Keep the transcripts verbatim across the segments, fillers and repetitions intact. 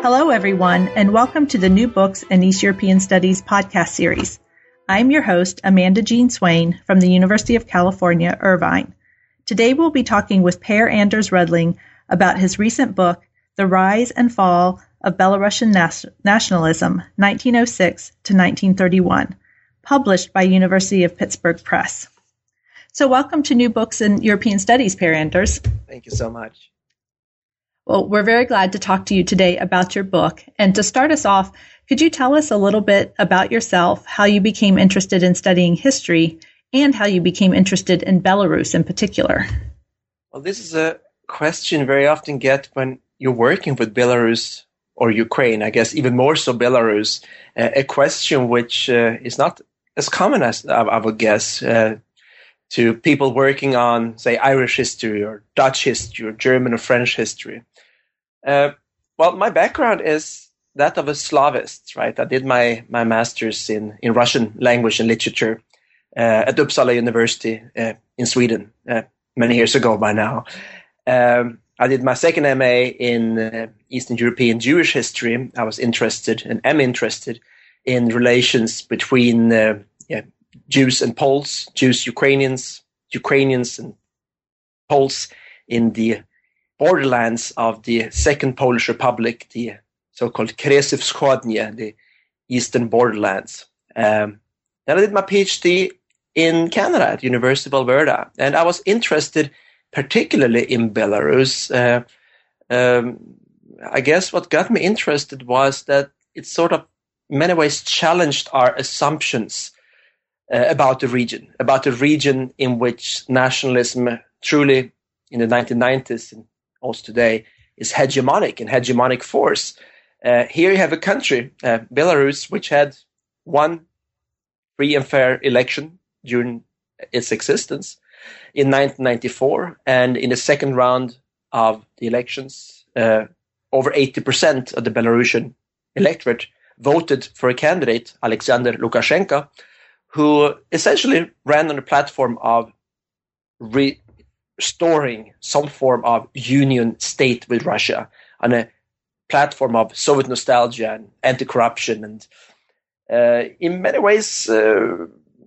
Hello, everyone, and welcome to the New Books in East European Studies podcast series. I'm your host, Amanda Jean Swain from the University of California, Irvine. Today we'll be talking with Per Anders Rudling about his recent book, The Rise and Fall of Belarusian Nas- Nationalism, nineteen oh six to nineteen thirty-one, published by University of Pittsburgh Press. So welcome to New Books in European Studies, Per Anders. Thank you so much. Well, we're very glad to talk to you today about your book. And to start us off, could you tell us a little bit about yourself, how you became interested in studying history, and how you became interested in Belarus in particular? Well, this is a question you very often get when you're working with Belarus or Ukraine, I guess even more so Belarus, uh, a question which uh, is not as common as I, I would guess uh, to people working on, say, Irish history or Dutch history or German or French history. Uh, well, my background is that of a Slavist, right? I did my, my master's in, in Russian language and literature uh, at Uppsala University uh, in Sweden uh, many years ago by now. Um, I did my second M A in uh, Eastern European Jewish history. I was interested and am interested in relations between uh, yeah, Jews and Poles, Jews, Ukrainians, Ukrainians and Poles in the borderlands of the Second Polish Republic, the so-called Kresy Wschodnie, the eastern borderlands. Um, then I did my PhD in Canada at University of Alberta, and I was interested particularly in Belarus. Uh, um, I guess what got me interested was that it sort of, in many ways, challenged our assumptions uh, about the region, about the region in which nationalism truly, in the nineteen nineties and also today, is hegemonic and hegemonic force. Uh, here you have a country, uh, Belarus, which had one free and fair election during its existence in nineteen ninety-four, and in the second round of the elections, uh, over eighty percent of the Belarusian electorate voted for a candidate, Alexander Lukashenko, who essentially ran on a platform of re- restoring some form of union state with Russia, on a platform of Soviet nostalgia and anti-corruption, and uh, in many ways uh,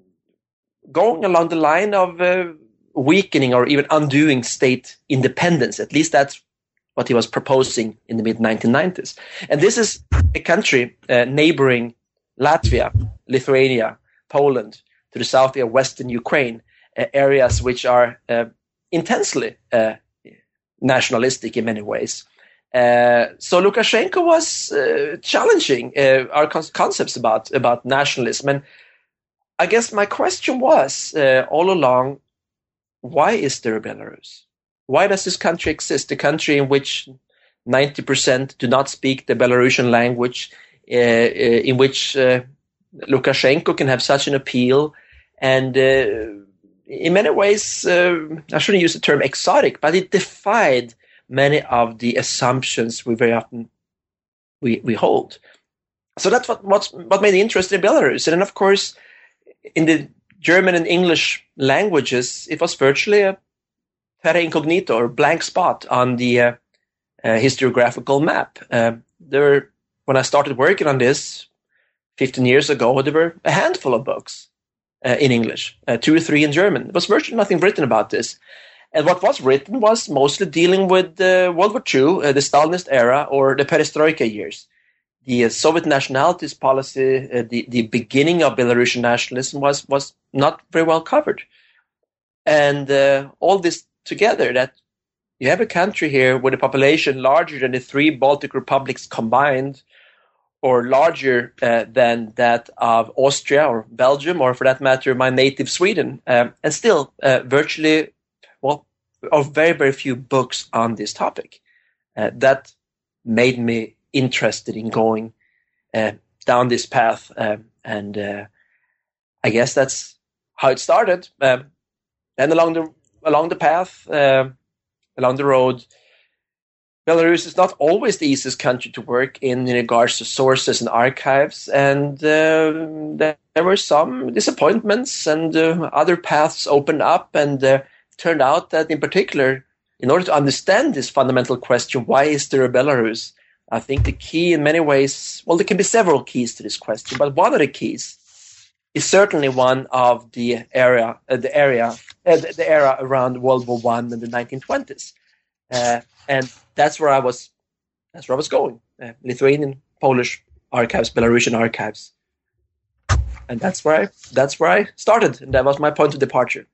going along the line of uh, weakening or even undoing state independence. At least that's what he was proposing in the mid nineteen nineties. And this is a country uh, neighboring Latvia, Lithuania, Poland, to the south of western Ukraine, uh, areas which are uh, intensely uh, nationalistic in many ways. Uh, so Lukashenko was uh, challenging uh, our con- concepts about, about nationalism. And I guess my question was uh, all along, why is there a Belarus? Why does this country exist? A country in which ninety percent do not speak the Belarusian language, uh, uh, in which uh, Lukashenko can have such an appeal, and uh, in many ways, uh, I shouldn't use the term exotic, but it defied many of the assumptions we very often we, we hold. So that's what what's, what made me interested in Belarus. And then, of course, in the German and English languages, it was virtually a terra incognito or blank spot on the uh, uh, historiographical map. Uh, there, when I started working on this fifteen years ago, there were a handful of books Uh, in English, uh, two or three in German. There was virtually nothing written about this. And what was written was mostly dealing with uh, World War Two, uh, the Stalinist era, or the Perestroika years. The uh, Soviet nationalities policy, uh, the, the beginning of Belarusian nationalism was, was not very well covered. And uh, all this together, that you have a country here with a population larger than the three Baltic republics combined, or larger uh, than that of Austria or Belgium, or for that matter, my native Sweden, um, and still uh, virtually, well, of very, very few books on this topic. Uh, that made me interested in going uh, down this path, uh, and uh, I guess that's how it started. Um, and along the along the path, uh, along the road, Belarus is not always the easiest country to work in in regards to sources and archives, and uh, there were some disappointments, and uh, other paths opened up, and uh, it turned out that in particular, in order to understand this fundamental question, why is there a Belarus, I think the key in many ways, well, there can be several keys to this question, but one of the keys is certainly one of the area, uh, the area, uh, the, the era around World War One and the nineteen twenties, uh, and that's where I was. That's where I was going. Uh, Lithuanian, Polish archives, Belarusian archives, and that's where I, that's where I started, and that was my point of departure.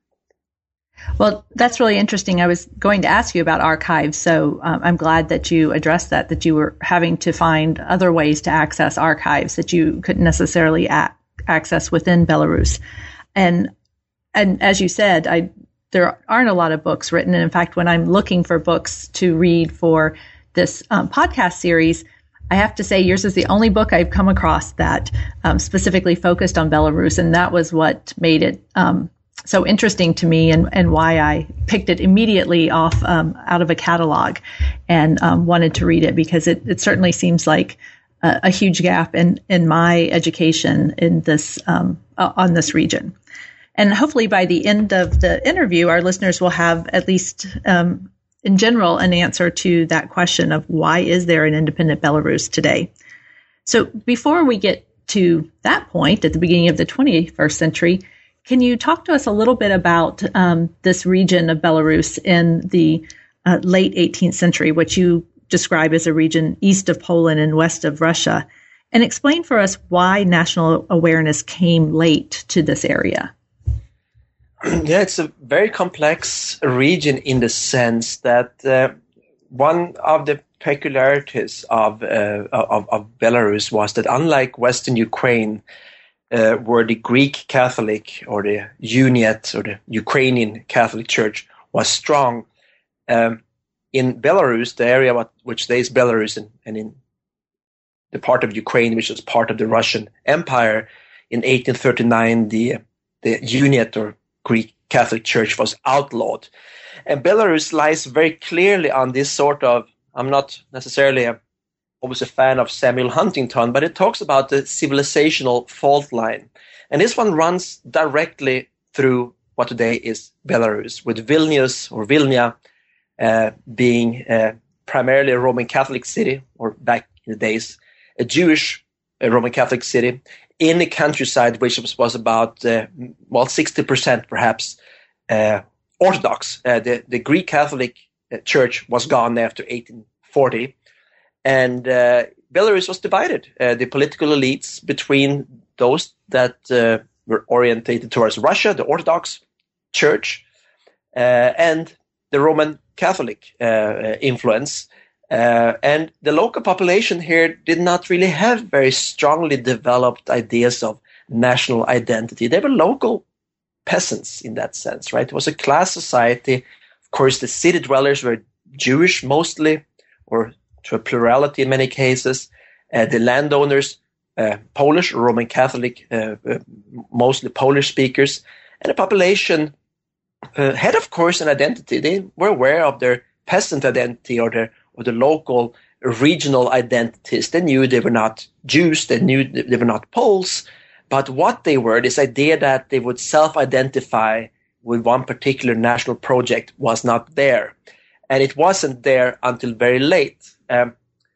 Well, that's really interesting. I was going to ask you about archives, so um, I'm glad that you addressed that, that you were having to find other ways to access archives that you couldn't necessarily a- access within Belarus. And and as you said, I there aren't a lot of books written. And in fact, when I'm looking for books to read for this um, podcast series, I have to say yours is the only book I've come across that um, specifically focused on Belarus, and that was what made it um so interesting to me, and, and why I picked it immediately off um, out of a catalog and um, wanted to read it, because it, it certainly seems like a, a huge gap in, in my education in this um, uh, on this region. And hopefully by the end of the interview, our listeners will have at least um, in general an answer to that question of why is there an independent Belarus today? So before we get to that point at the beginning of the twenty-first century, can you talk to us a little bit about um, this region of Belarus in the uh, late eighteenth century, which you describe as a region east of Poland and west of Russia, and explain for us why national awareness came late to this area? Yeah, it's a very complex region in the sense that uh, one of the peculiarities of, uh, of of Belarus was that, unlike Western Ukraine, Uh, where the Greek Catholic or the Uniate or the Ukrainian Catholic Church was strong, um, in Belarus, the area what, which today is Belarus, and, and in the part of Ukraine which was part of the Russian Empire, in eighteen thirty-nine, the the Uniate or Greek Catholic Church was outlawed, and Belarus lies very clearly on this sort of. I'm not necessarily a always a fan of Samuel Huntington, but it talks about the civilizational fault line. And this one runs directly through what today is Belarus, with Vilnius or Vilnia uh, being uh, primarily a Roman Catholic city, or back in the days, a Jewish uh, Roman Catholic city, in the countryside, which was, was about, uh, well, sixty percent perhaps uh, Orthodox. Uh, the, the Greek Catholic uh, Church was gone after eighteen forty. And uh, Belarus was divided, uh, the political elites, between those that uh, were orientated towards Russia, the Orthodox Church, uh, and the Roman Catholic uh, influence. Uh, and the local population here did not really have very strongly developed ideas of national identity. They were local peasants in that sense, right? It was a class society. Of course, the city dwellers were Jewish mostly, or to a plurality in many cases. Uh, the landowners, uh, Polish, Roman Catholic, uh, uh, mostly Polish speakers, and the population uh, had, of course, an identity. They were aware of their peasant identity, or their or the local regional identities. They knew they were not Jews, they knew they were not Poles, but what they were, this idea that they would self-identify with one particular national project, was not there. And it wasn't there until very late. Um,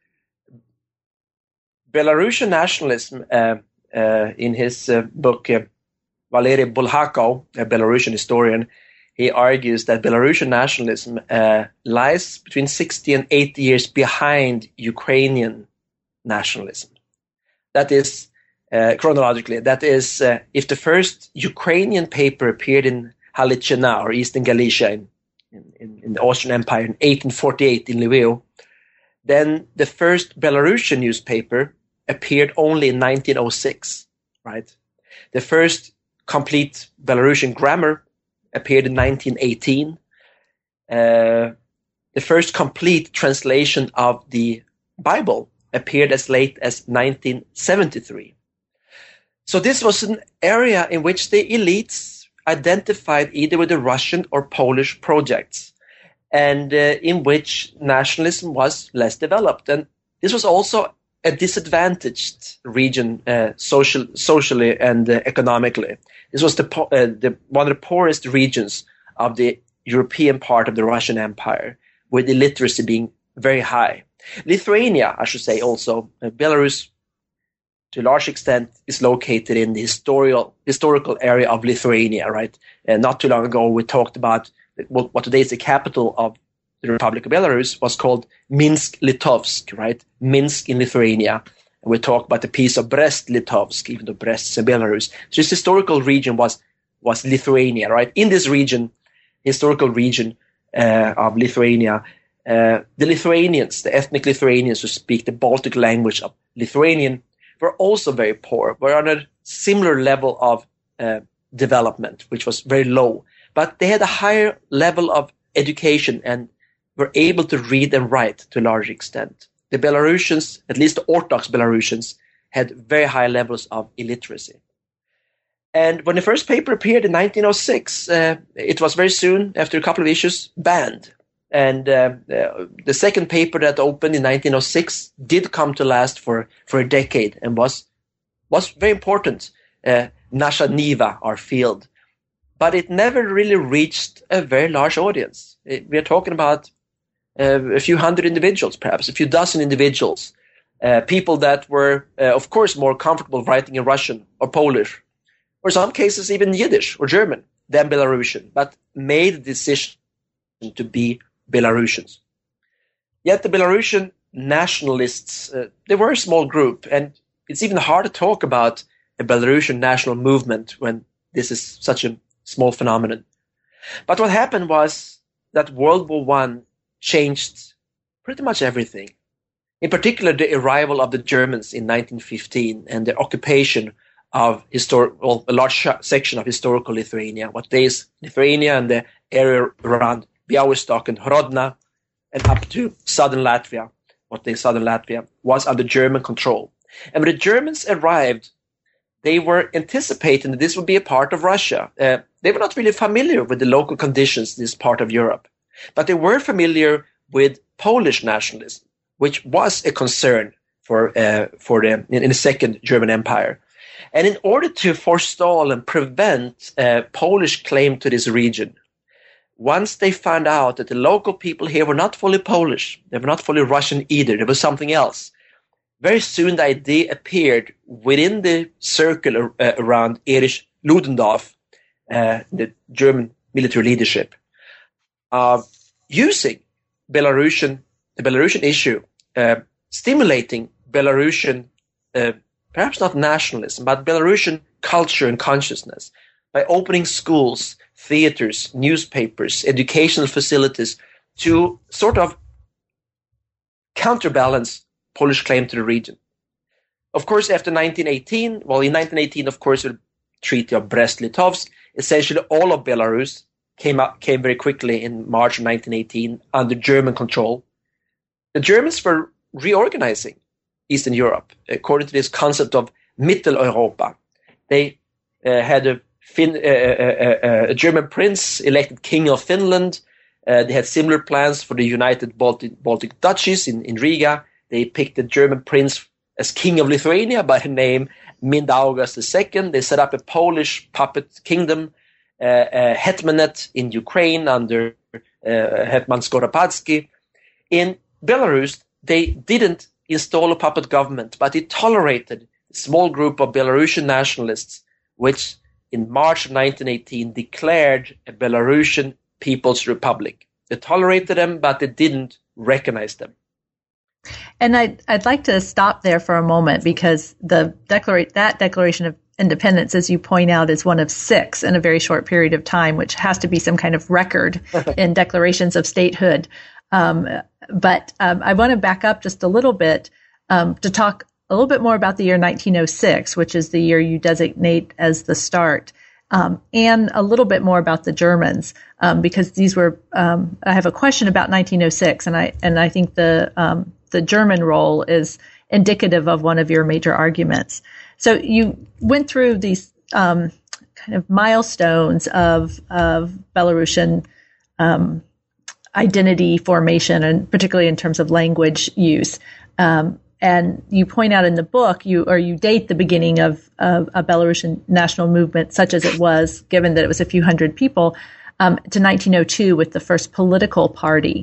Belarusian nationalism, uh, uh, in his uh, book, uh, Valery Bulhakov, a Belarusian historian, he argues that Belarusian nationalism uh, lies between sixty and eighty years behind Ukrainian nationalism. That is, uh, chronologically, that is, uh, if the first Ukrainian paper appeared in Halychina, or Eastern Galicia, in In, in the Austrian Empire in eighteen forty-eight in Lviv, then the first Belarusian newspaper appeared only in nineteen oh six, right? The first complete Belarusian grammar appeared in nineteen eighteen. Uh, the first complete translation of the Bible appeared as late as nineteen seventy-three. So this was an area in which the elites identified either with the Russian or Polish projects, and uh, in which nationalism was less developed. And this was also a disadvantaged region, uh, social, socially and uh, economically. This was the, po- uh, the one of the poorest regions of the European part of the Russian Empire, with illiteracy being very high. Lithuania, I should say also, uh, Belarus, to a large extent, is located in the historical historical area of Lithuania, right? And not too long ago, we talked about what, what today is the capital of the Republic of Belarus was called Minsk-Litovsk, right? Minsk in Lithuania. And we talked about the piece of Brest-Litovsk, even though Brest is in Belarus. So this historical region was, was Lithuania, right? In this region, historical region uh, of Lithuania, uh, the Lithuanians, the ethnic Lithuanians who speak the Baltic language of Lithuanian, were also very poor, were on a similar level of uh, development, which was very low. But they had a higher level of education and were able to read and write to a large extent. The Belarusians, at least the Orthodox Belarusians, had very high levels of illiteracy. And when the first paper appeared in nineteen oh six, uh, it was very soon, after a couple of issues, banned. And uh, uh, the second paper that opened in nineteen oh six did come to last for, for a decade and was was very important, uh, Nasha Niva, our field. But it never really reached a very large audience. It, we are talking about uh, a few hundred individuals, perhaps, a few dozen individuals, uh, people that were, uh, of course, more comfortable writing in Russian or Polish, or some cases even Yiddish or German than Belarusian, but made the decision to be Belarusians. Yet the Belarusian nationalists, uh, they were a small group, and it's even hard to talk about a Belarusian national movement when this is such a small phenomenon. But what happened was that World War One changed pretty much everything. In particular, the arrival of the Germans in nineteen fifteen and the occupation of histor- well, a large section of historical Lithuania, what today is Lithuania and the area around Białystok and Hrodna, and up to southern Latvia, what today is southern Latvia, was under German control. And when the Germans arrived, they were anticipating that this would be a part of Russia. Uh, they were not really familiar with the local conditions in this part of Europe, but they were familiar with Polish nationalism, which was a concern for uh, for the in, in the Second German Empire. And in order to forestall and prevent uh, Polish claim to this region, once they found out that the local people here were not fully Polish, they were not fully Russian either, there was something else, very soon the idea appeared within the circle uh, around Erich Ludendorff, uh, the German military leadership, uh, using Belarusian, the Belarusian issue, uh, stimulating Belarusian, uh, perhaps not nationalism, but Belarusian culture and consciousness by opening schools, theaters, newspapers, educational facilities to sort of counterbalance Polish claim to the region. Of course, after nineteen eighteen, well, in nineteen eighteen, of course, the Treaty of Brest-Litovsk, essentially all of Belarus came up, came very quickly in March of nineteen eighteen under German control. The Germans were reorganizing Eastern Europe according to this concept of Mitteleuropa. They uh, had a, fin- uh, uh, uh, a German prince elected king of Finland. Uh, they had similar plans for the United Baltic, Baltic Duchies in, in Riga. They picked the German prince as king of Lithuania by the name Mindaugas the Second. They set up a Polish puppet kingdom, uh, uh, Hetmanate in Ukraine under uh, Hetman Skoropadsky. In Belarus, they didn't install a puppet government, but it tolerated a small group of Belarusian nationalists, which in March of nineteen eighteen declared a Belarusian People's Republic. They tolerated them, but they didn't recognize them. And I'd, I'd like to stop there for a moment because the declara- that Declaration of Independence, as you point out, is one of six in a very short period of time, which has to be some kind of record in declarations of statehood. Um, but um, I want to back up just a little bit um, to talk a little bit more about the year nineteen oh six, which is the year you designate as the start, um, and a little bit more about the Germans, um, because these were. Um, I have a question about nineteen oh six, and I and I think the um, the German role is indicative of one of your major arguments. So you went through these um, kind of milestones of of Belarusian um, identity formation, and particularly in terms of language use. Um, and you point out in the book, you or you date the beginning of, of a Belarusian national movement, such as it was, given that it was a few hundred people, um, to nineteen oh two with the first political party.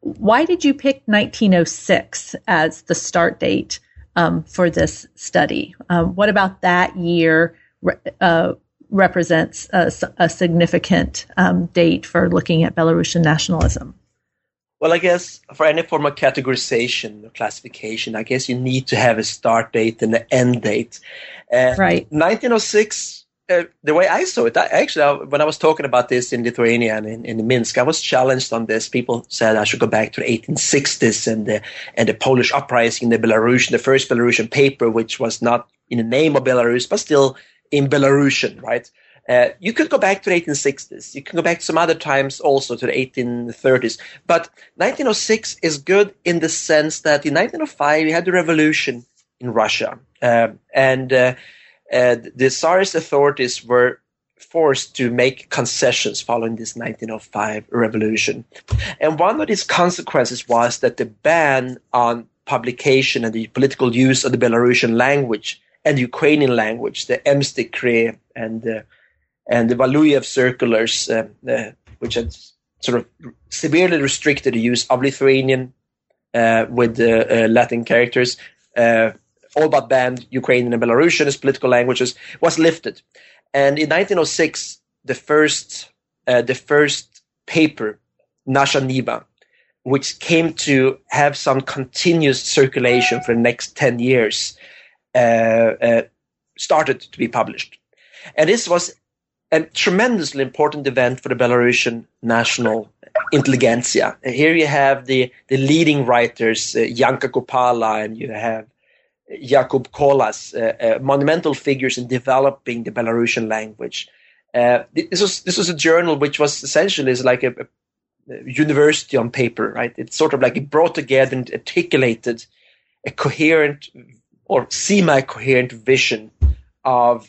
why did you pick nineteen oh six as the start date um, for this study? Um, what about that year uh, represents a, a significant um, date for looking at Belarusian nationalism? Well, I guess for any form of categorization or classification, I guess you need to have a start date and an end date. Uh, right. nineteen oh six, uh, the way I saw it, I, actually, I, when I was talking about this in Lithuania and in, in Minsk, I was challenged on this. People said I should go back to the eighteen sixties and the, and the Polish uprising, the Belarusian, the first Belarusian paper, which was not in the name of Belarus, but still in Belarusian, right? Uh, you could go back to the eighteen sixties. You can go back some other times also to the eighteen thirties. But nineteen oh six is good in the sense that in nineteen oh five, you had the revolution in Russia. Uh, and uh, uh, the Tsarist authorities were forced to make concessions following this nineteen oh five revolution. And one of these consequences was that the ban on publication and the political use of the Belarusian language and the Ukrainian language, the Ems Decree and the and the Valuyev circulars, uh, uh, which had sort of severely restricted the use of Lithuanian uh, with uh, uh, Latin characters, uh, all but banned Ukrainian and Belarusian as political languages, was lifted. And in nineteen oh six, the first uh, the first paper, Nasha Niva, which came to have some continuous circulation for the next ten years, uh, uh, started to be published. And this was a tremendously important event for the Belarusian national intelligentsia. Here you have the, the leading writers, uh, Janka Kupala, and you have Jakub Kolas, uh, uh, monumental figures in developing the Belarusian language. Uh, this was this was a journal which was essentially is like a, a university on paper, right? It's sort of like it brought together and articulated a coherent or semi-coherent vision of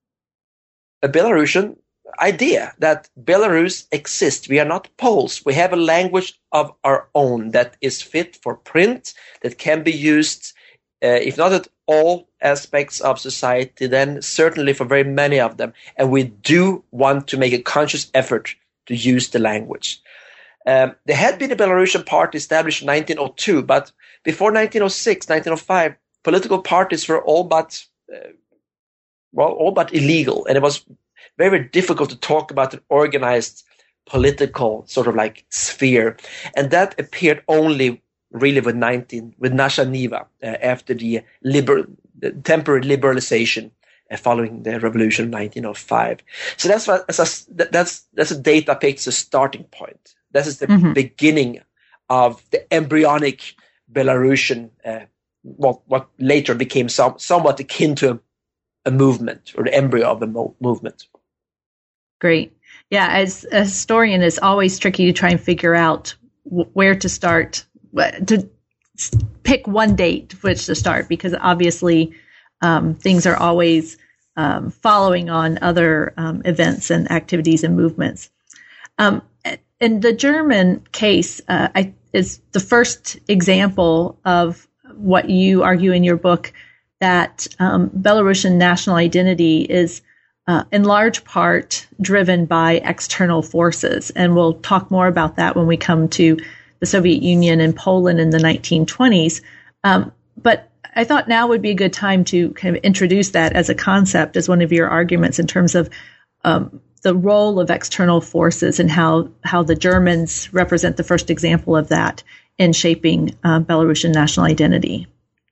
a Belarusian idea that Belarus exists. We are not Poles. We have a language of our own that is fit for print, that can be used, uh, if not at all aspects of society, then certainly for very many of them. And we do want to make a conscious effort to use the language. Um, there had been a Belarusian party established in nineteen oh two, but before nineteen oh six, nineteen oh five, political parties were all but uh, well, all but illegal. And it was very, very difficult to talk about an organized political sort of like sphere. And that appeared only really with nineteen, with Nasha Niva, uh, after the, liber, the temporary liberalization uh, following the revolution of nineteen oh five. So that's what, that's, that's, that's a date I picked as a starting point. This is the mm-hmm. beginning of the embryonic Belarusian, uh, what, what later became some, somewhat akin to a a movement or the embryo of a mo- movement. Great. Yeah, as a historian, it's always tricky to try and figure out w- where to start, to pick one date which to start, because obviously um, things are always um, following on other um, events and activities and movements. Um, in the German case, uh, I, is the first example of what you argue in your book, that um, Belarusian national identity is uh, in large part driven by external forces. And we'll talk more about that when we come to the Soviet Union and Poland in the nineteen twenties. Um, but I thought now would be a good time to kind of introduce that as a concept, as one of your arguments in terms of um, the role of external forces and how, how the Germans represent the first example of that in shaping uh, Belarusian national identity.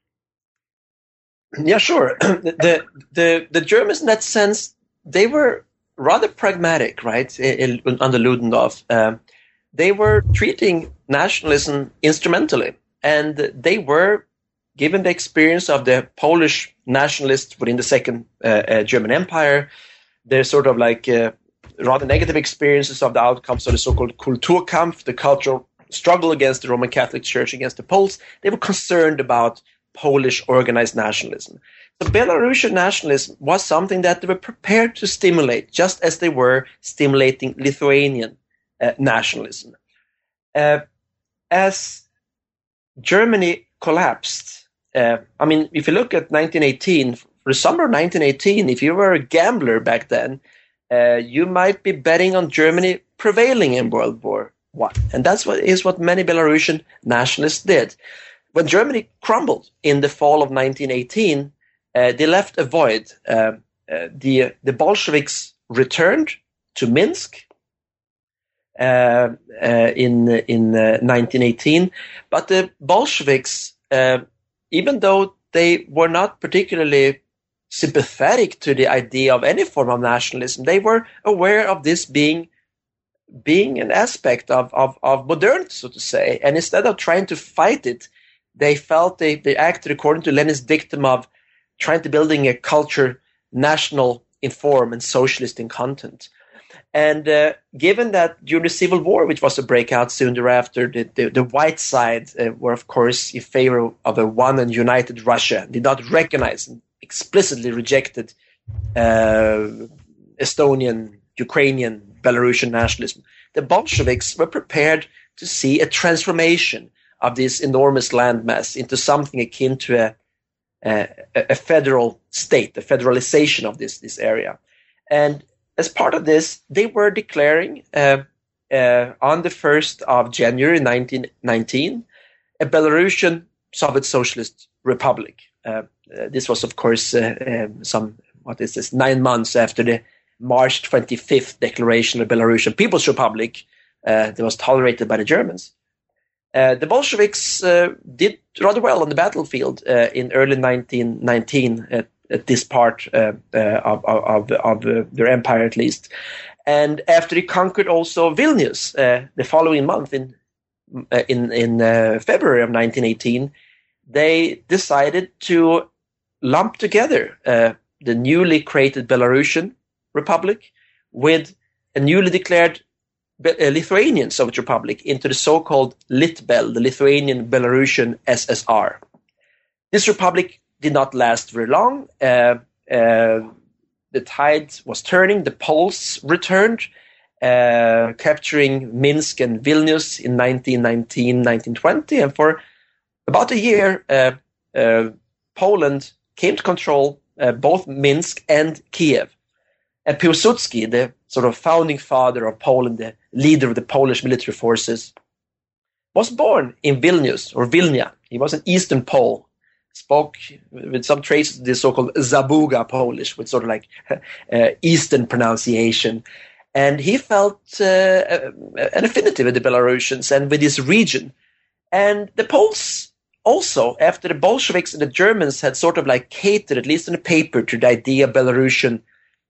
Yeah, sure. the the the Germans, in that sense, they were rather pragmatic, right? In, in, under Ludendorff, um, they were treating nationalism instrumentally, and they were, given the experience of the Polish nationalists within the Second uh, uh, German Empire, their sort of like uh, rather negative experiences of the outcomes of the so-called Kulturkampf, the cultural struggle against the Roman Catholic Church against the Poles. They were concerned about Polish organized nationalism. So Belarusian nationalism was something that they were prepared to stimulate, just as they were stimulating Lithuanian uh, nationalism. Uh, as Germany collapsed, uh, I mean, if you look at nineteen eighteen, for the summer of nineteen eighteen, if you were a gambler back then, uh, you might be betting on Germany prevailing in World War one. And that's what is what many Belarusian nationalists did. When Germany crumbled in the fall of nineteen eighteen, uh, they left a void. Uh, uh, the, the Bolsheviks returned to Minsk uh, uh, in, in uh, nineteen eighteen, but the Bolsheviks, uh, even though they were not particularly sympathetic to the idea of any form of nationalism, they were aware of this being being an aspect of, of, of modernity, so to say. And instead of trying to fight it, they felt they, they acted according to Lenin's dictum of trying to building a culture national in form and socialist in content. And uh, given that during the Civil War, which was a breakout soon thereafter, the, the, the white side uh, were, of course, in favor of a one and united Russia, did not recognize and explicitly rejected uh, Estonian, Ukrainian, Belarusian nationalism. The Bolsheviks were prepared to see a transformation of this enormous landmass into something akin to a, a, a federal state, a federalization of this, this area. And as part of this, they were declaring uh, uh, on the first of January nineteen nineteen a Belarusian Soviet Socialist Republic. Uh, uh, this was, of course, uh, um, some, what is this, nine months after the March twenty-fifth declaration of Belarusian People's Republic uh, that was tolerated by the Germans. Uh, the Bolsheviks uh, did rather well on the battlefield uh, in early nineteen nineteen, at, at this part uh, uh, of, of, of uh, their empire, at least. And after they conquered also Vilnius uh, the following month, in uh, in, in uh, February of nineteen eighteen, they decided to lump together uh, the newly created Belarusian Republic with a newly declared Lithuanian Soviet Republic into the so-called Litbel, the Lithuanian Belarusian S S R. This republic did not last very long. Uh, uh, the tide was turning. The Poles returned, uh, capturing Minsk and Vilnius in nineteen nineteen, nineteen twenty. And for about a year, uh, uh, Poland came to control uh, both Minsk and Kiev. And Piłsudski, the sort of founding father of Poland, the leader of the Polish military forces, was born in Vilnius, or Vilnia. He was an Eastern Pole, spoke with some traces of the so-called Zabuga Polish, with sort of like uh, Eastern pronunciation. And he felt uh, an affinity with the Belarusians and with this region. And the Poles also, after the Bolsheviks and the Germans had sort of like catered, at least on the paper, to the idea of Belarusian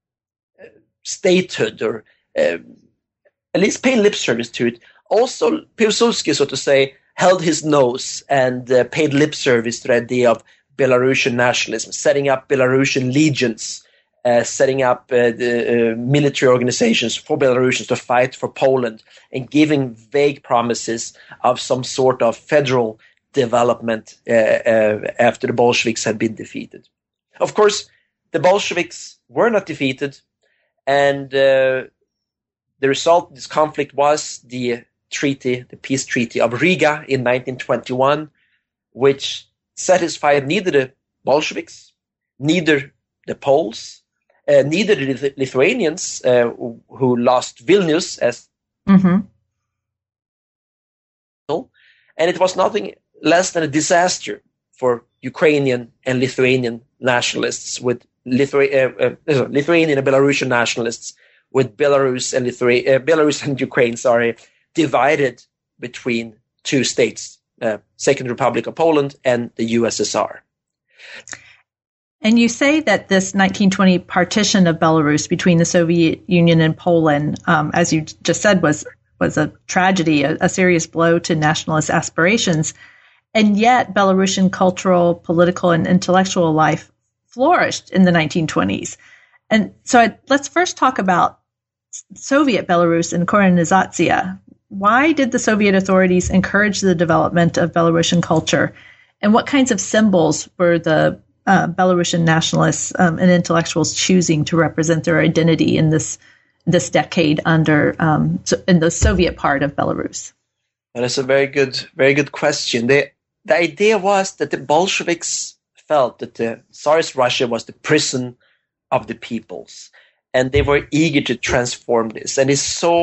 statehood, or uh, at least pay lip service to it, also Piłsudski, so to say, held his nose and uh, paid lip service to the idea of Belarusian nationalism, setting up Belarusian legions, uh, setting up uh, the uh, military organizations for Belarusians to fight for Poland, and giving vague promises of some sort of federal development uh, uh, after the Bolsheviks had been defeated. Of course, the Bolsheviks were not defeated, and uh, the result of this conflict was the treaty, the peace treaty of Riga in nineteen twenty-one, which satisfied neither the Bolsheviks, neither the Poles, uh, neither the Lithuanians, uh, who lost Vilnius as mm-hmm. and it was nothing less than a disaster for Ukrainian and Lithuanian nationalists, with Lithu- uh, uh, Lithuanian and Belarusian nationalists, with Belarus and Lithu- uh, Belarus and Ukraine, sorry, divided between two states, uh, Second Republic of Poland and the U S S R. And you say that this nineteen twenty partition of Belarus between the Soviet Union and Poland, um, as you just said, was was a tragedy, a, a serious blow to nationalist aspirations. And yet Belarusian cultural, political, and intellectual life flourished in the nineteen twenties. And so I, let's first talk about Soviet Belarus and Korenizatsiya. Why did the Soviet authorities encourage the development of Belarusian culture? And what kinds of symbols were the uh, Belarusian nationalists um, and intellectuals choosing to represent their identity in this this decade under um, in the Soviet part of Belarus? That is a very good, very good question. The, the idea was that the Bolsheviks felt that the Tsarist Russia was the prison of the peoples, and they were eager to transform this. And they saw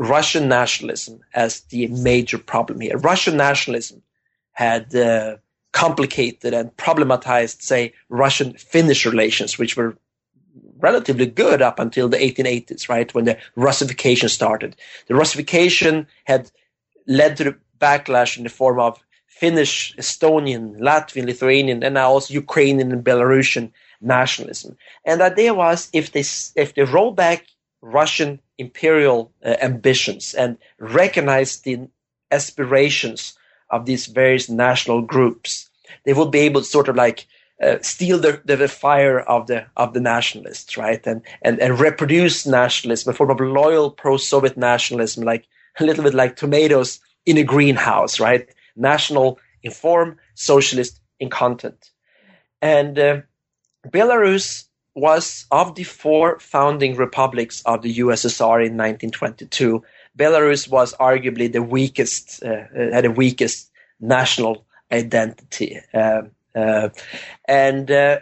Russian nationalism as the major problem here. Russian nationalism had uh, complicated and problematized, say, Russian-Finnish relations, which were relatively good up until the eighteen eighties, right, when the Russification started. The Russification had led to the backlash in the form of Finnish, Estonian, Latvian, Lithuanian, and now also Ukrainian and Belarusian nationalism. And the idea was if they if they roll back Russian imperial uh, ambitions and recognize the aspirations of these various national groups, they would be able to sort of like uh, steal the, the, the fire of the of the nationalists, right, and and and reproduce nationalism, a form of loyal pro-Soviet nationalism, like a little bit like tomatoes in a greenhouse, right? National in form, socialist in content. And uh, Belarus was, of the four founding republics of the U S S R in nineteen twenty-two, Belarus was arguably the weakest, uh, had the weakest national identity. Uh, uh, and uh,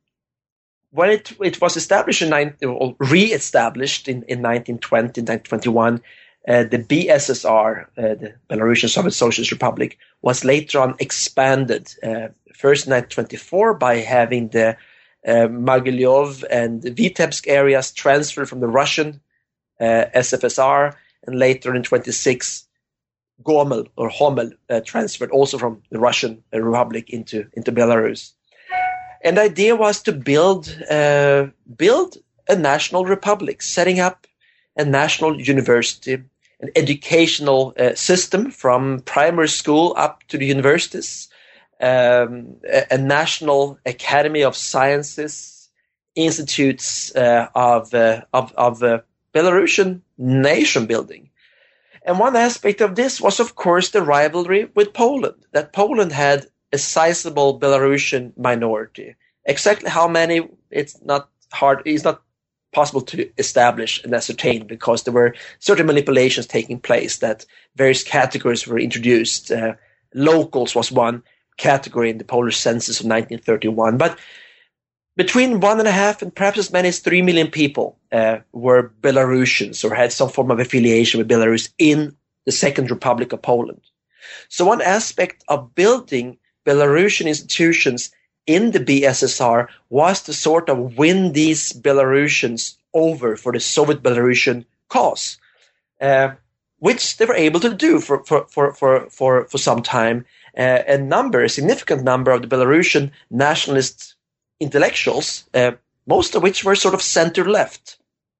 when it it was established in nineteen, or re-established in, in nineteen twenty, nineteen twenty-one, uh, the B S S R, uh, the Belarusian Soviet Socialist Republic, was later on expanded. Uh, first in nineteen twenty-four by having the uh, Mogilev and Vitebsk areas transferred from the Russian uh, S F S R, and later in twenty-six, Gomel or Homel uh, transferred also from the Russian uh, Republic into into Belarus. And the idea was to build uh, build a national republic, setting up a national university, an educational uh, system from primary school up to the universities, um, a, a national academy of sciences, institutes uh, of uh, of, of uh, Belarusian nation building. And one aspect of this was, of course, the rivalry with Poland, that Poland had a sizable Belarusian minority. Exactly how many, it's not hard, it's not possible to establish and ascertain, because there were certain manipulations taking place, that various categories were introduced. Uh, locals was one category in the Polish census of nineteen thirty-one. But between one and a half and perhaps as many as three million people uh, were Belarusians or had some form of affiliation with Belarus in the Second Republic of Poland. So one aspect of building Belarusian institutions in the B S S R was to sort of win these Belarusians over for the Soviet Belarusian cause, uh, which they were able to do for for for for for, for some time. Uh, a number, a significant number of the Belarusian nationalist intellectuals, uh, most of which were sort of center-left,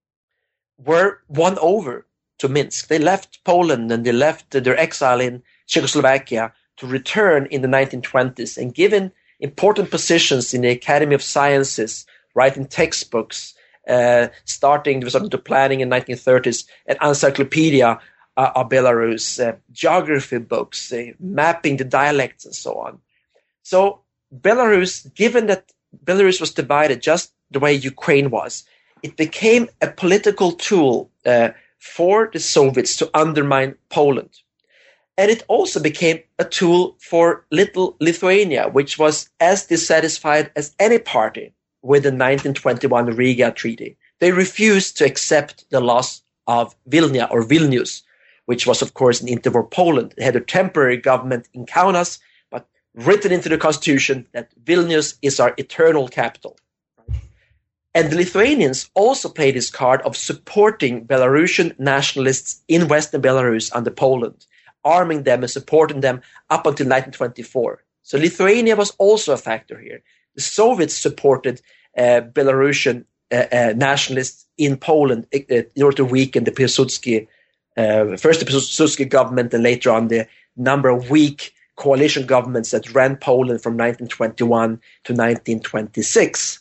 were won over to Minsk. They left Poland and they left their exile in Czechoslovakia to return in the nineteen twenties and given important positions in the Academy of Sciences, writing textbooks, uh, starting there was something to planning in the nineteen thirties, an encyclopedia uh, of Belarus, uh, geography books, uh, mapping the dialects and so on. So Belarus, given that Belarus was divided just the way Ukraine was, it became a political tool uh, for the Soviets to undermine Poland. And it also became a tool for little Lithuania, which was as dissatisfied as any party with the nineteen twenty-one Riga Treaty. They refused to accept the loss of Vilna or Vilnius, which was, of course, in interwar Poland. They had a temporary government in Kaunas, but written into the constitution that Vilnius is our eternal capital. And the Lithuanians also played this card of supporting Belarusian nationalists in Western Belarus under Poland, arming them and supporting them up until nineteen twenty-four. So Lithuania was also a factor here. The Soviets supported uh, Belarusian uh, uh, nationalists in Poland uh, in order to weaken the Piłsudski, uh, first the Piłsudski government and later on the number of weak coalition governments that ran Poland from nineteen twenty-one to nineteen twenty-six.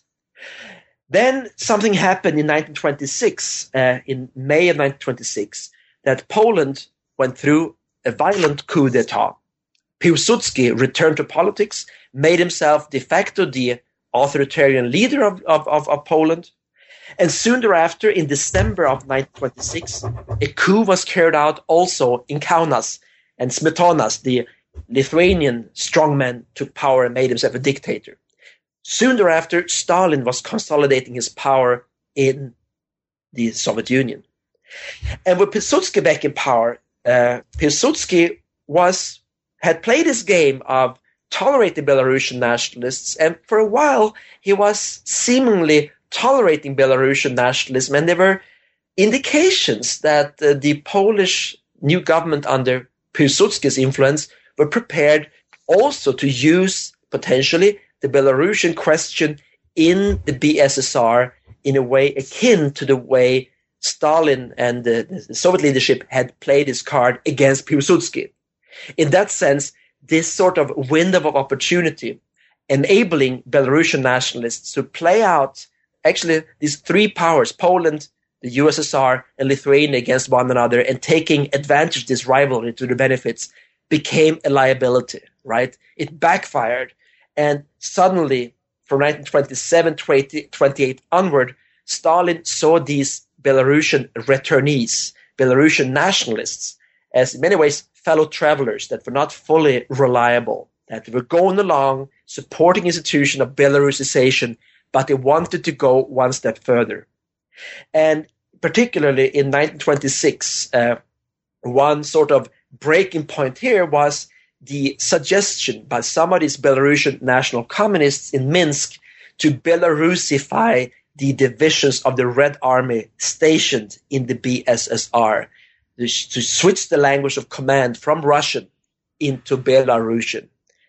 Then something happened in nineteen twenty-six, uh, in May of nineteen twenty-six, that Poland went through a violent coup d'etat. Piłsudski returned to politics, made himself de facto the authoritarian leader of, of, of, of Poland. And soon thereafter, in December of nineteen twenty-six, a coup was carried out also in Kaunas, and Smetonas, the Lithuanian strongman, took power and made himself a dictator. Soon thereafter, Stalin was consolidating his power in the Soviet Union. And with Pilsudski back in power, uh, Pilsudski was had played his game of tolerating Belarusian nationalists, and for a while he was seemingly tolerating Belarusian nationalism, and there were indications that uh, the Polish new government under Pilsudski's influence were prepared also to use potentially the Belarusian question in the B S S R in a way akin to the way Stalin and the, the Soviet leadership had played his card against Pilsudski. In that sense, this sort of window of opportunity enabling Belarusian nationalists to play out actually these three powers, Poland, the U S S R, and Lithuania against one another, and taking advantage of this rivalry to their benefits, became a liability, right? It backfired. And suddenly, from nineteen twenty-seven to twenty-eight onward, Stalin saw these Belarusian returnees, Belarusian nationalists, as in many ways fellow travelers that were not fully reliable, that they were going along, supporting institution of Belarusization, but they wanted to go one step further. And particularly in nineteen twenty-six, uh, one sort of breaking point here was the suggestion by some of these Belarusian national communists in Minsk to Belarusify the divisions of the Red Army stationed in the B S S R, to switch the language of command from Russian into Belarusian.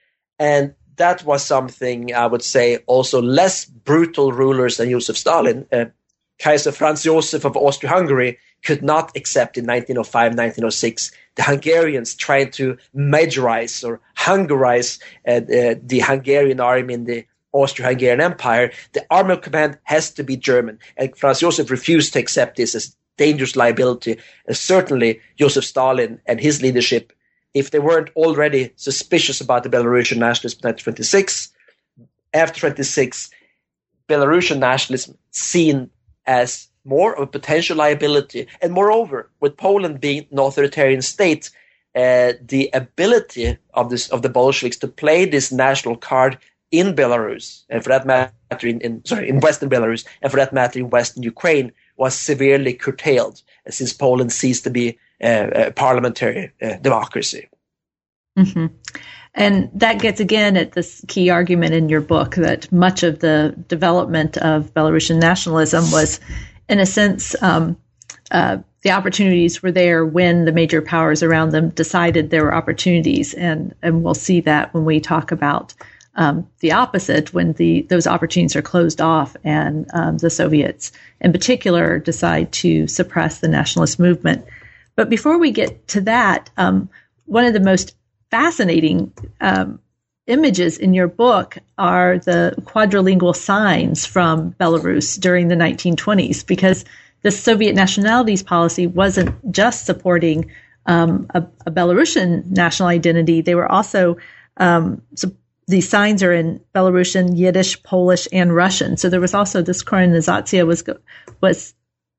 And that was something, I would say, also less brutal rulers than Joseph Stalin. Uh, Kaiser Franz Joseph of Austria-Hungary could not accept in nineteen oh five, nineteen oh six the Hungarians trying to majorize or Hungarize uh, the, the Hungarian army in the Austro-Hungarian Empire. The army of command has to be German. And Franz Joseph refused to accept this as dangerous liability. And certainly Joseph Stalin and his leadership, if they weren't already suspicious about the Belarusian nationalism in nineteen twenty-six, after twenty-six, Belarusian nationalism seen as more of a potential liability. And moreover, with Poland being an authoritarian state, uh, the ability of this of the Bolsheviks to play this national card in Belarus, and for that matter in, in sorry in Western Belarus, and for that matter in Western Ukraine, was severely curtailed since Poland ceased to be uh, a parliamentary uh, democracy. Mm-hmm. And that gets again at this key argument in your book that much of the development of Belarusian nationalism was, in a sense, um, uh, the opportunities were there when the major powers around them decided there were opportunities. And, and we'll see that when we talk about um, the opposite, when the those opportunities are closed off and um, the Soviets in particular decide to suppress the nationalist movement. But before we get to that, um, one of the most fascinating um, images in your book are the quadrilingual signs from Belarus during the nineteen twenties, because the Soviet nationalities policy wasn't just supporting um, a, a Belarusian national identity. They were also, um, so these signs are in Belarusian, Yiddish, Polish, and Russian. So there was also this Korenizatsiya was was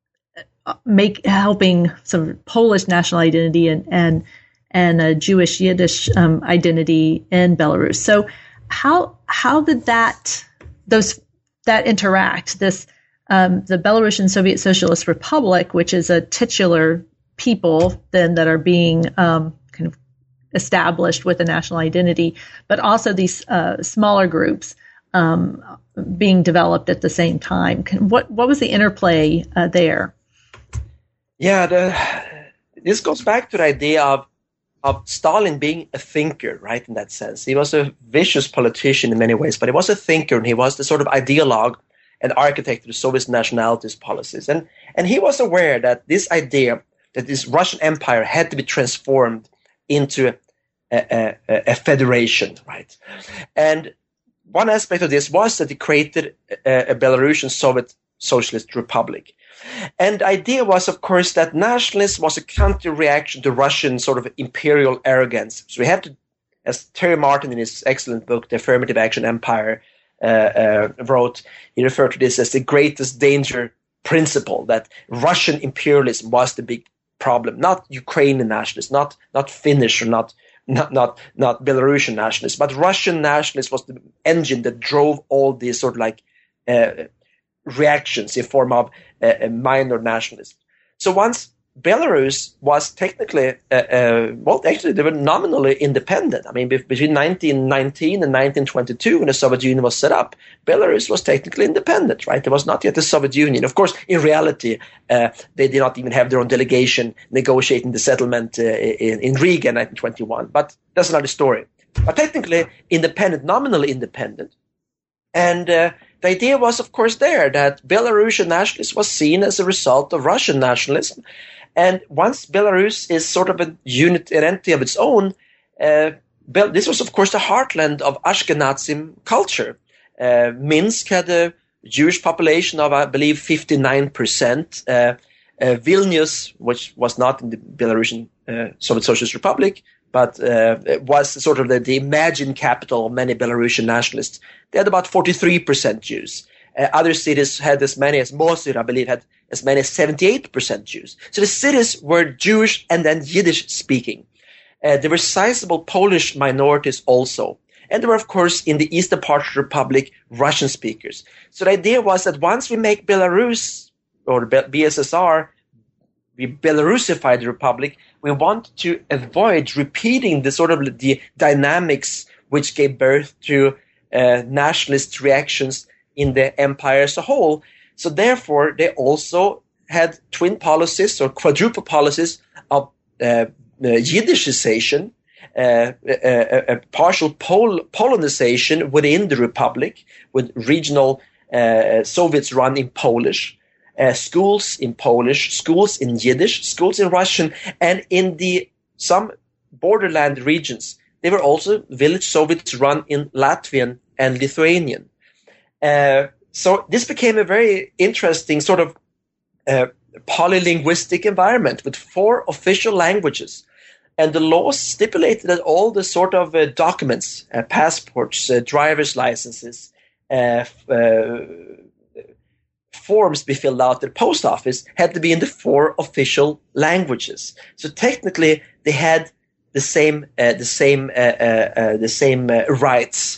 make helping some Polish national identity and and and a Jewish Yiddish um, identity in Belarus. So how how did that those that interact? This um, the Belarusian Soviet Socialist Republic, which is a titular people then that are being um, kind of established with a national identity, but also these uh, smaller groups um, being developed at the same time. Can, what what was the interplay uh, there? Yeah, the, this goes back to the idea of of Stalin being a thinker, right, in that sense. He was a vicious politician in many ways, but he was a thinker, and he was the sort of ideologue and architect of the Soviet nationalities policies. And, and he was aware that this idea that this Russian Empire had to be transformed into a, a, a, a federation, right? And one aspect of this was that he created a, a Belarusian Soviet Socialist Republic. And the idea was, of course, that nationalism was a counter-reaction to Russian sort of imperial arrogance. So we have to, as Terry Martin in his excellent book, The Affirmative Action Empire, uh, uh, wrote, he referred to this as the greatest danger principle, that Russian imperialism was the big problem, not Ukrainian nationalism, not not Finnish or not not not not Belarusian nationalism, but Russian nationalism was the engine that drove all these sort of like uh, reactions in form of uh, a minor nationalism. So once Belarus was technically, uh, uh, well, actually, they were nominally independent. I mean, be- between nineteen nineteen and nineteen twenty-two, when the Soviet Union was set up, Belarus was technically independent, right? It was not yet the Soviet Union. Of course, in reality, uh, they did not even have their own delegation negotiating the settlement uh, in, in Riga in nineteen twenty-one. But that's another story. But technically independent, nominally independent. And uh, the idea was, of course, there that Belarusian nationalism was seen as a result of Russian nationalism. And once Belarus is sort of a unit, an entity of its own, uh, Bel- this was, of course, the heartland of Ashkenazim culture. Uh, Minsk had a Jewish population of, I believe, fifty-nine percent. Uh, uh, Vilnius, which was not in the Belarusian uh, Soviet Socialist Republic, but uh, it was sort of the, the imagined capital of many Belarusian nationalists, they had about forty-three percent Jews. Uh, other cities had as many as Mosul, I believe, had as many as seventy-eight percent Jews. So the cities were Jewish and then Yiddish speaking. Uh, there were sizable Polish minorities also. And there were, of course, in the eastern part of the Republic, Russian speakers. So the idea was that once we make Belarus, or the B S S R, we Belarusify the Republic, we want to avoid repeating the sort of the dynamics which gave birth to uh, nationalist reactions in the empire as a whole. So therefore, they also had twin policies or quadruple policies of uh, uh, Yiddishization, uh, a, a partial Pol- Polonization within the Republic, with regional uh, Soviets run in Polish, uh, schools in Polish, schools in Yiddish, schools in Russian, and in the some borderland regions, they were also village Soviets run in Latvian and Lithuanian. Uh, so this became a very interesting sort of uh, polylinguistic environment with four official languages. And the laws stipulated that all the sort of uh, documents, uh, passports, uh, driver's licenses, uh, uh, forms be filled out at the post office had to be in the four official languages. So technically, they had the same, uh, the same, uh, uh, uh, the same uh, rights.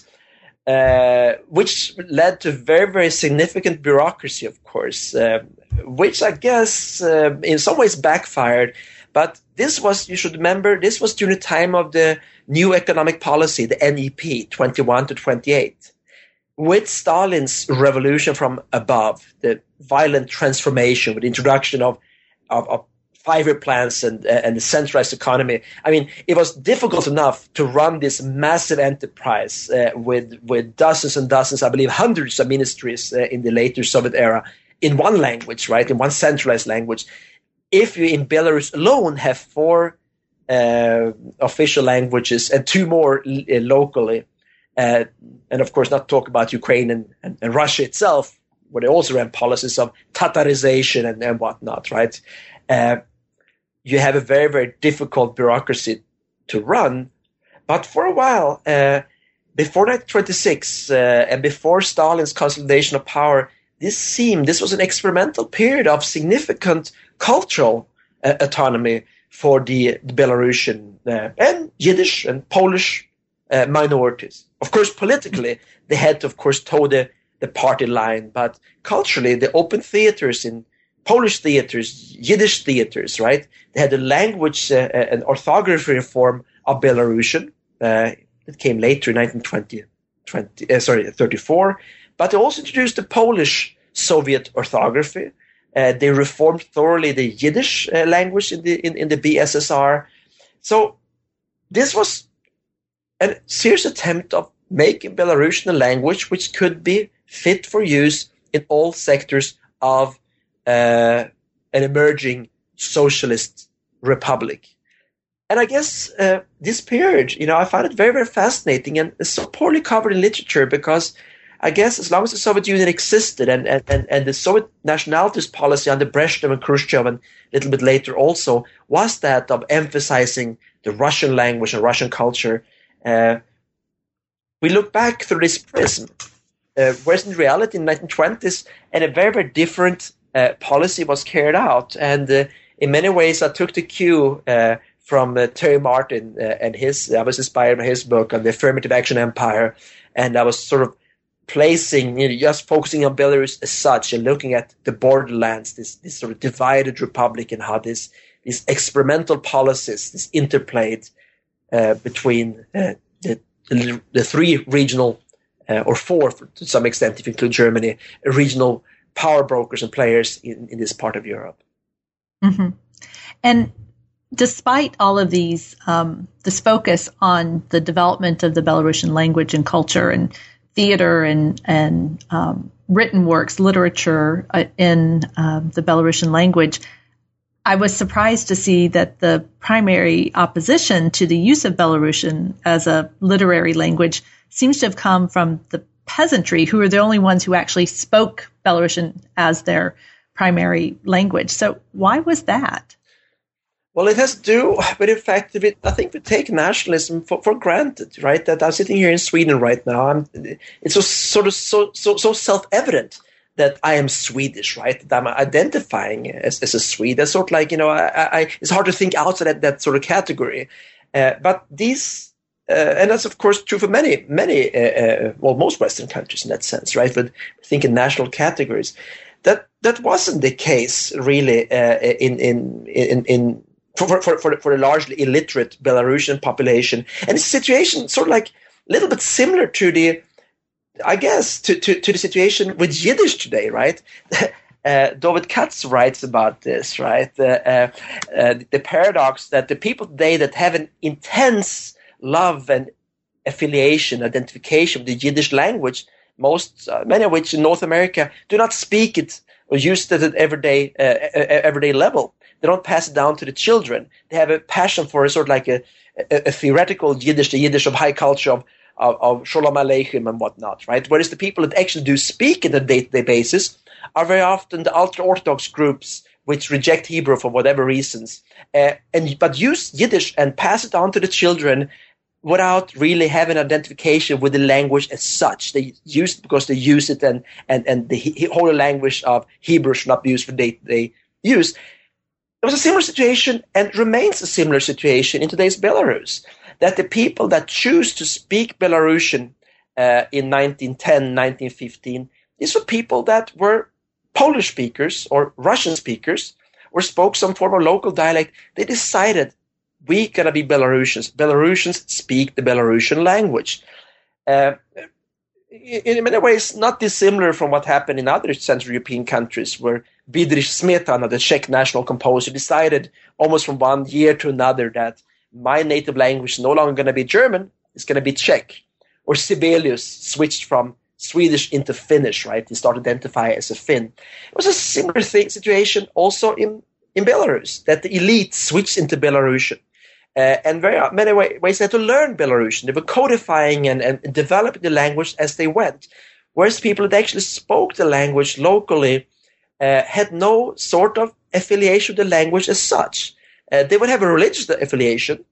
Uh, which led to very, very significant bureaucracy, of course, uh, which I guess uh, in some ways backfired. But this was, you should remember, this was during the time of the new economic policy, the N E P, twenty-one to twenty-eight. With Stalin's revolution from above, the violent transformation with the introduction of, of, of five-year plans and, uh, and the centralized economy. I mean, it was difficult enough to run this massive enterprise uh, with with dozens and dozens, I believe hundreds of ministries uh, in the later Soviet era in one language, right, in one centralized language. If you in Belarus alone have four uh, official languages and two more l- uh, locally, uh, and of course not talk about Ukraine and, and, and Russia itself, where they also ran policies of Tatarization and, and whatnot, right? Uh, you have a very, very difficult bureaucracy to run. But for a while, uh, before nineteen twenty-six uh, and before Stalin's consolidation of power, this seemed, this was an experimental period of significant cultural uh, autonomy for the, the Belarusian uh, and Yiddish and Polish uh, minorities. Of course, politically, they had to, of course, toe the, the party line, but culturally, the open theaters in Polish theaters, Yiddish theaters, right? They had a language, uh, an orthography reform of Belarusian. Uh, it came later in nineteen twenty, twenty, uh, sorry, thirty-four. But they also introduced the Polish Soviet orthography. Uh, they reformed thoroughly the Yiddish uh, language in the in, in the B S S R. So this was a serious attempt of making Belarusian a language which could be fit for use in all sectors of Uh, an emerging socialist republic. And I guess uh, this period, you know, I found it very, very fascinating and so poorly covered in literature because I guess as long as the Soviet Union existed and, and, and, and the Soviet nationalities policy under Brezhnev and Khrushchev and a little bit later also was that of emphasizing the Russian language and Russian culture, uh, we look back through this prism, uh, whereas in reality in the nineteen twenties and a very, very different Uh, policy was carried out, and uh, in many ways I took the cue uh, from uh, Terry Martin uh, and his. I was inspired by his book on the affirmative action empire, and I was sort of placing, you know, just focusing on Belarus as such and looking at the borderlands, this, this sort of divided republic, and how this, these experimental policies, this interplayed uh, between uh, the, the, the three regional, uh, or four to some extent, if you include Germany, regional power brokers and players in, in this part of Europe. Mm-hmm. And despite all of these, um, this focus on the development of the Belarusian language and culture and theater and and um, written works, literature uh, in uh, the Belarusian language, I was surprised to see that the primary opposition to the use of Belarusian as a literary language seems to have come from the peasantry, who are the only ones who actually spoke Belarusian as their primary language. So why was that? Well, it has to do with the fact that it, I think we take nationalism for, for granted, right? That I'm sitting here in Sweden right now. I'm, it's so, sort of so so so self-evident that I am Swedish, right? That I'm identifying as, as a Swede. That's sort of like, you know, I, I, it's hard to think outside that, that sort of category. Uh, but these, uh, and that's of course true for many, many, uh, uh, well, most Western countries in that sense, right? But think in national categories. That that wasn't the case really uh, in in in in. For, for, for, for the largely illiterate Belarusian population. And it's a situation sort of like a little bit similar to the, I guess, to, to, to the situation with Yiddish today, right? uh, David Katz writes about this, right? Uh, uh, uh, the paradox that the people today that have an intense love and affiliation, identification with the Yiddish language, most, uh, many of which in North America do not speak it or use it at everyday, uh, everyday level. They don't pass it down to the children. They have a passion for a sort of like a, a, a theoretical Yiddish, the Yiddish of high culture of, of, of Shalom Aleichem and whatnot, right? Whereas the people that actually do speak on a day-to-day basis are very often the ultra-Orthodox groups which reject Hebrew for whatever reasons, uh, and but use Yiddish and pass it on to the children without really having identification with the language as such. They use it because they use it, and, and, and the holy language of Hebrew should not be used for day-to-day use. It was a similar situation and remains a similar situation in today's Belarus, that the people that choose to speak Belarusian uh, in nineteen ten, nineteen fifteen, these were people that were Polish speakers or Russian speakers or spoke some form of local dialect. They decided, we gotta be Belarusians. Belarusians speak the Belarusian language. Uh, in many ways, not dissimilar from what happened in other Central European countries, where Bedřich Smetana, the Czech national composer, decided almost from one year to another that my native language is no longer going to be German, it's going to be Czech. Or Sibelius switched from Swedish into Finnish, right? He started to identify as a Finn. It was a similar thing, situation also in, in Belarus, that the elite switched into Belarusian. Uh, and very many way, ways they had to learn Belarusian. They were codifying and, and developing the language as they went. Whereas people that actually spoke the language locally uh, had no sort of affiliation with the language as such. Uh, they would have a religious affiliation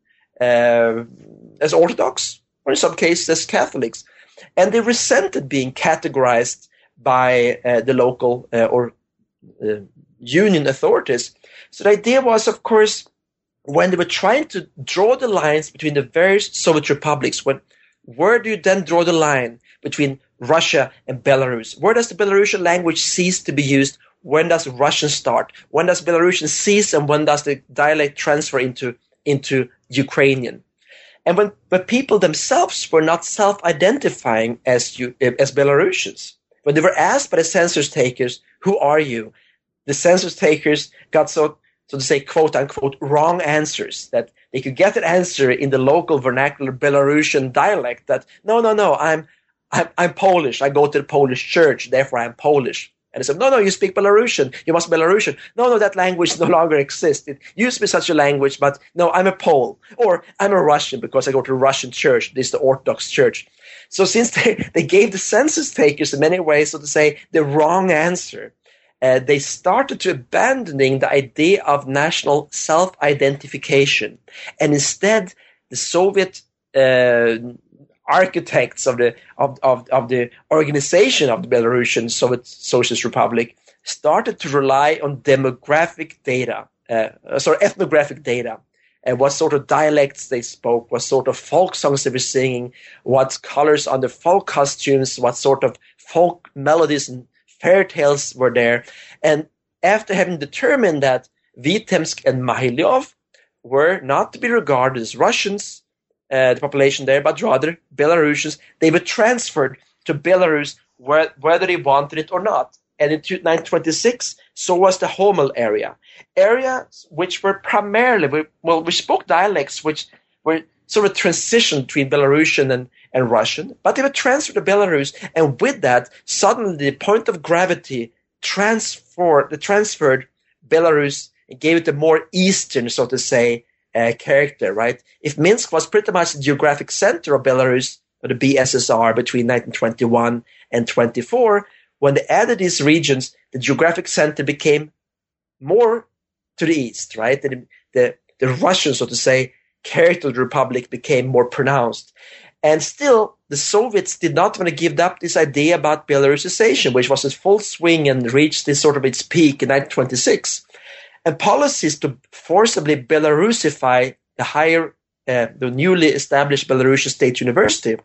uh, as Orthodox, or in some cases as Catholics. And they resented being categorized by uh, the local uh, or uh, union authorities. So the idea was, of course, when they were trying to draw the lines between the various Soviet republics, when, where do you then draw the line between Russia and Belarus? Where does the Belarusian language cease to be used? When does Russian start? When does Belarusian cease, and when does the dialect transfer into, into Ukrainian? And when, when people themselves were not self-identifying as, you, as Belarusians, when they were asked by the census takers, who are you? The census takers got so so to say, quote unquote, wrong answers, that they could get an answer in the local vernacular Belarusian dialect that, no, no, no, I'm, I'm, I'm Polish. I go to the Polish church, therefore I'm Polish. And they said, no, no, you speak Belarusian. You must be Belarusian. No, no, that language no longer exists. It used to be such a language, but no, I'm a Pole. Or I'm a Russian because I go to a Russian church. This is the Orthodox church. So since they, they gave the census takers in many ways, so to say, the wrong answer, Uh, they started to abandoning the idea of national self-identification. And instead, the Soviet uh, architects of the of, of, of the organization of the Belarusian Soviet Socialist Republic started to rely on demographic data, uh, sorry, ethnographic data, uh, what sort of dialects they spoke, what sort of folk songs they were singing, what colors on the folk costumes, what sort of folk melodies and fairy tales were there. And after having determined that Vitebsk and Mohyliov were not to be regarded as Russians, uh, the population there, but rather Belarusians, they were transferred to Belarus where, whether they wanted it or not. And in nineteen twenty-six, so was the Homel area. Areas which were primarily, well, we spoke dialects which were sort of transitioned between Belarusian and, and Russian, but they were transferred to Belarus. And with that, suddenly the point of gravity transferred, the transferred Belarus and gave it a more Eastern, so to say, uh, character, right? If Minsk was pretty much the geographic center of Belarus, or the B S S R, between nineteen twenty-one and twenty-four, when they added these regions, the geographic center became more to the east, right? The, the, the Russian, so to say, character of the republic became more pronounced. And still, the Soviets did not want to give up this idea about Belarusization, which was in full swing and reached this sort of its peak in nineteen twenty-six. And policies to forcibly Belarusify the higher, uh, the newly established Belarusian State University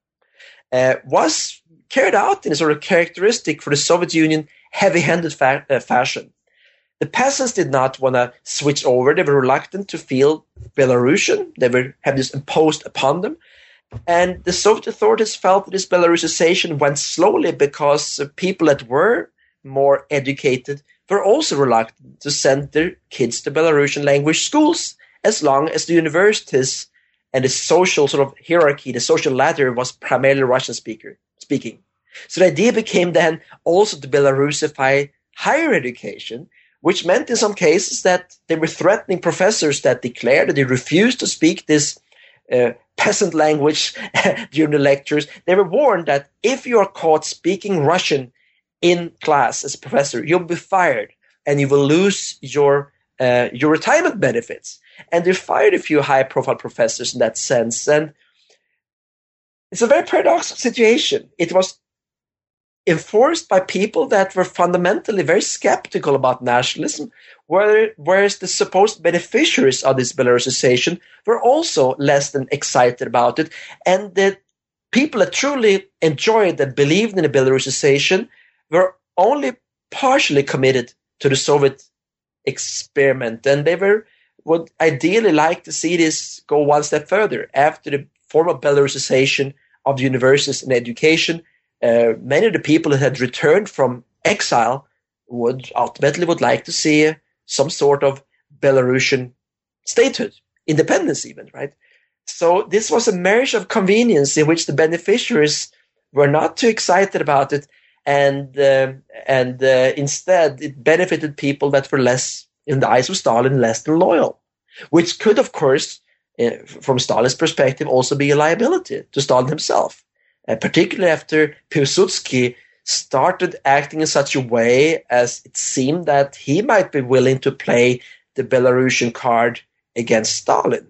uh, was carried out in a sort of characteristic for the Soviet Union heavy-handed fa- uh, fashion. The peasants did not want to switch over. They were reluctant to feel Belarusian. They were have this imposed upon them. And the Soviet authorities felt that this Belarusization went slowly because people that were more educated were also reluctant to send their kids to Belarusian language schools, as long as the universities and the social sort of hierarchy, the social ladder, was primarily Russian speaker speaking. So the idea became then also to Belarusify higher education, which meant in some cases that they were threatening professors that declared that they refused to speak this uh, peasant language during the lectures. They were warned that if you are caught speaking Russian in class as a professor, you'll be fired and you will lose your uh, your retirement benefits. And they fired a few high-profile professors in that sense. And it's a very paradoxical situation. It was enforced by people that were fundamentally very skeptical about nationalism, whereas the supposed beneficiaries of this Belarusization were also less than excited about it. And the people that truly enjoyed and believed in the Belarusization were only partially committed to the Soviet experiment. And they were would ideally like to see this go one step further. After the formal Belarusization of the universities and education, uh, many of the people that had returned from exile would ultimately would like to see some sort of Belarusian statehood, independence even, right? So this was a marriage of convenience in which the beneficiaries were not too excited about it, and uh, and uh, instead it benefited people that were less, in the eyes of Stalin, less than loyal, which could, of course, uh, from Stalin's perspective, also be a liability to Stalin himself, uh, particularly after Piłsudski started acting in such a way as it seemed that he might be willing to play the Belarusian card against Stalin.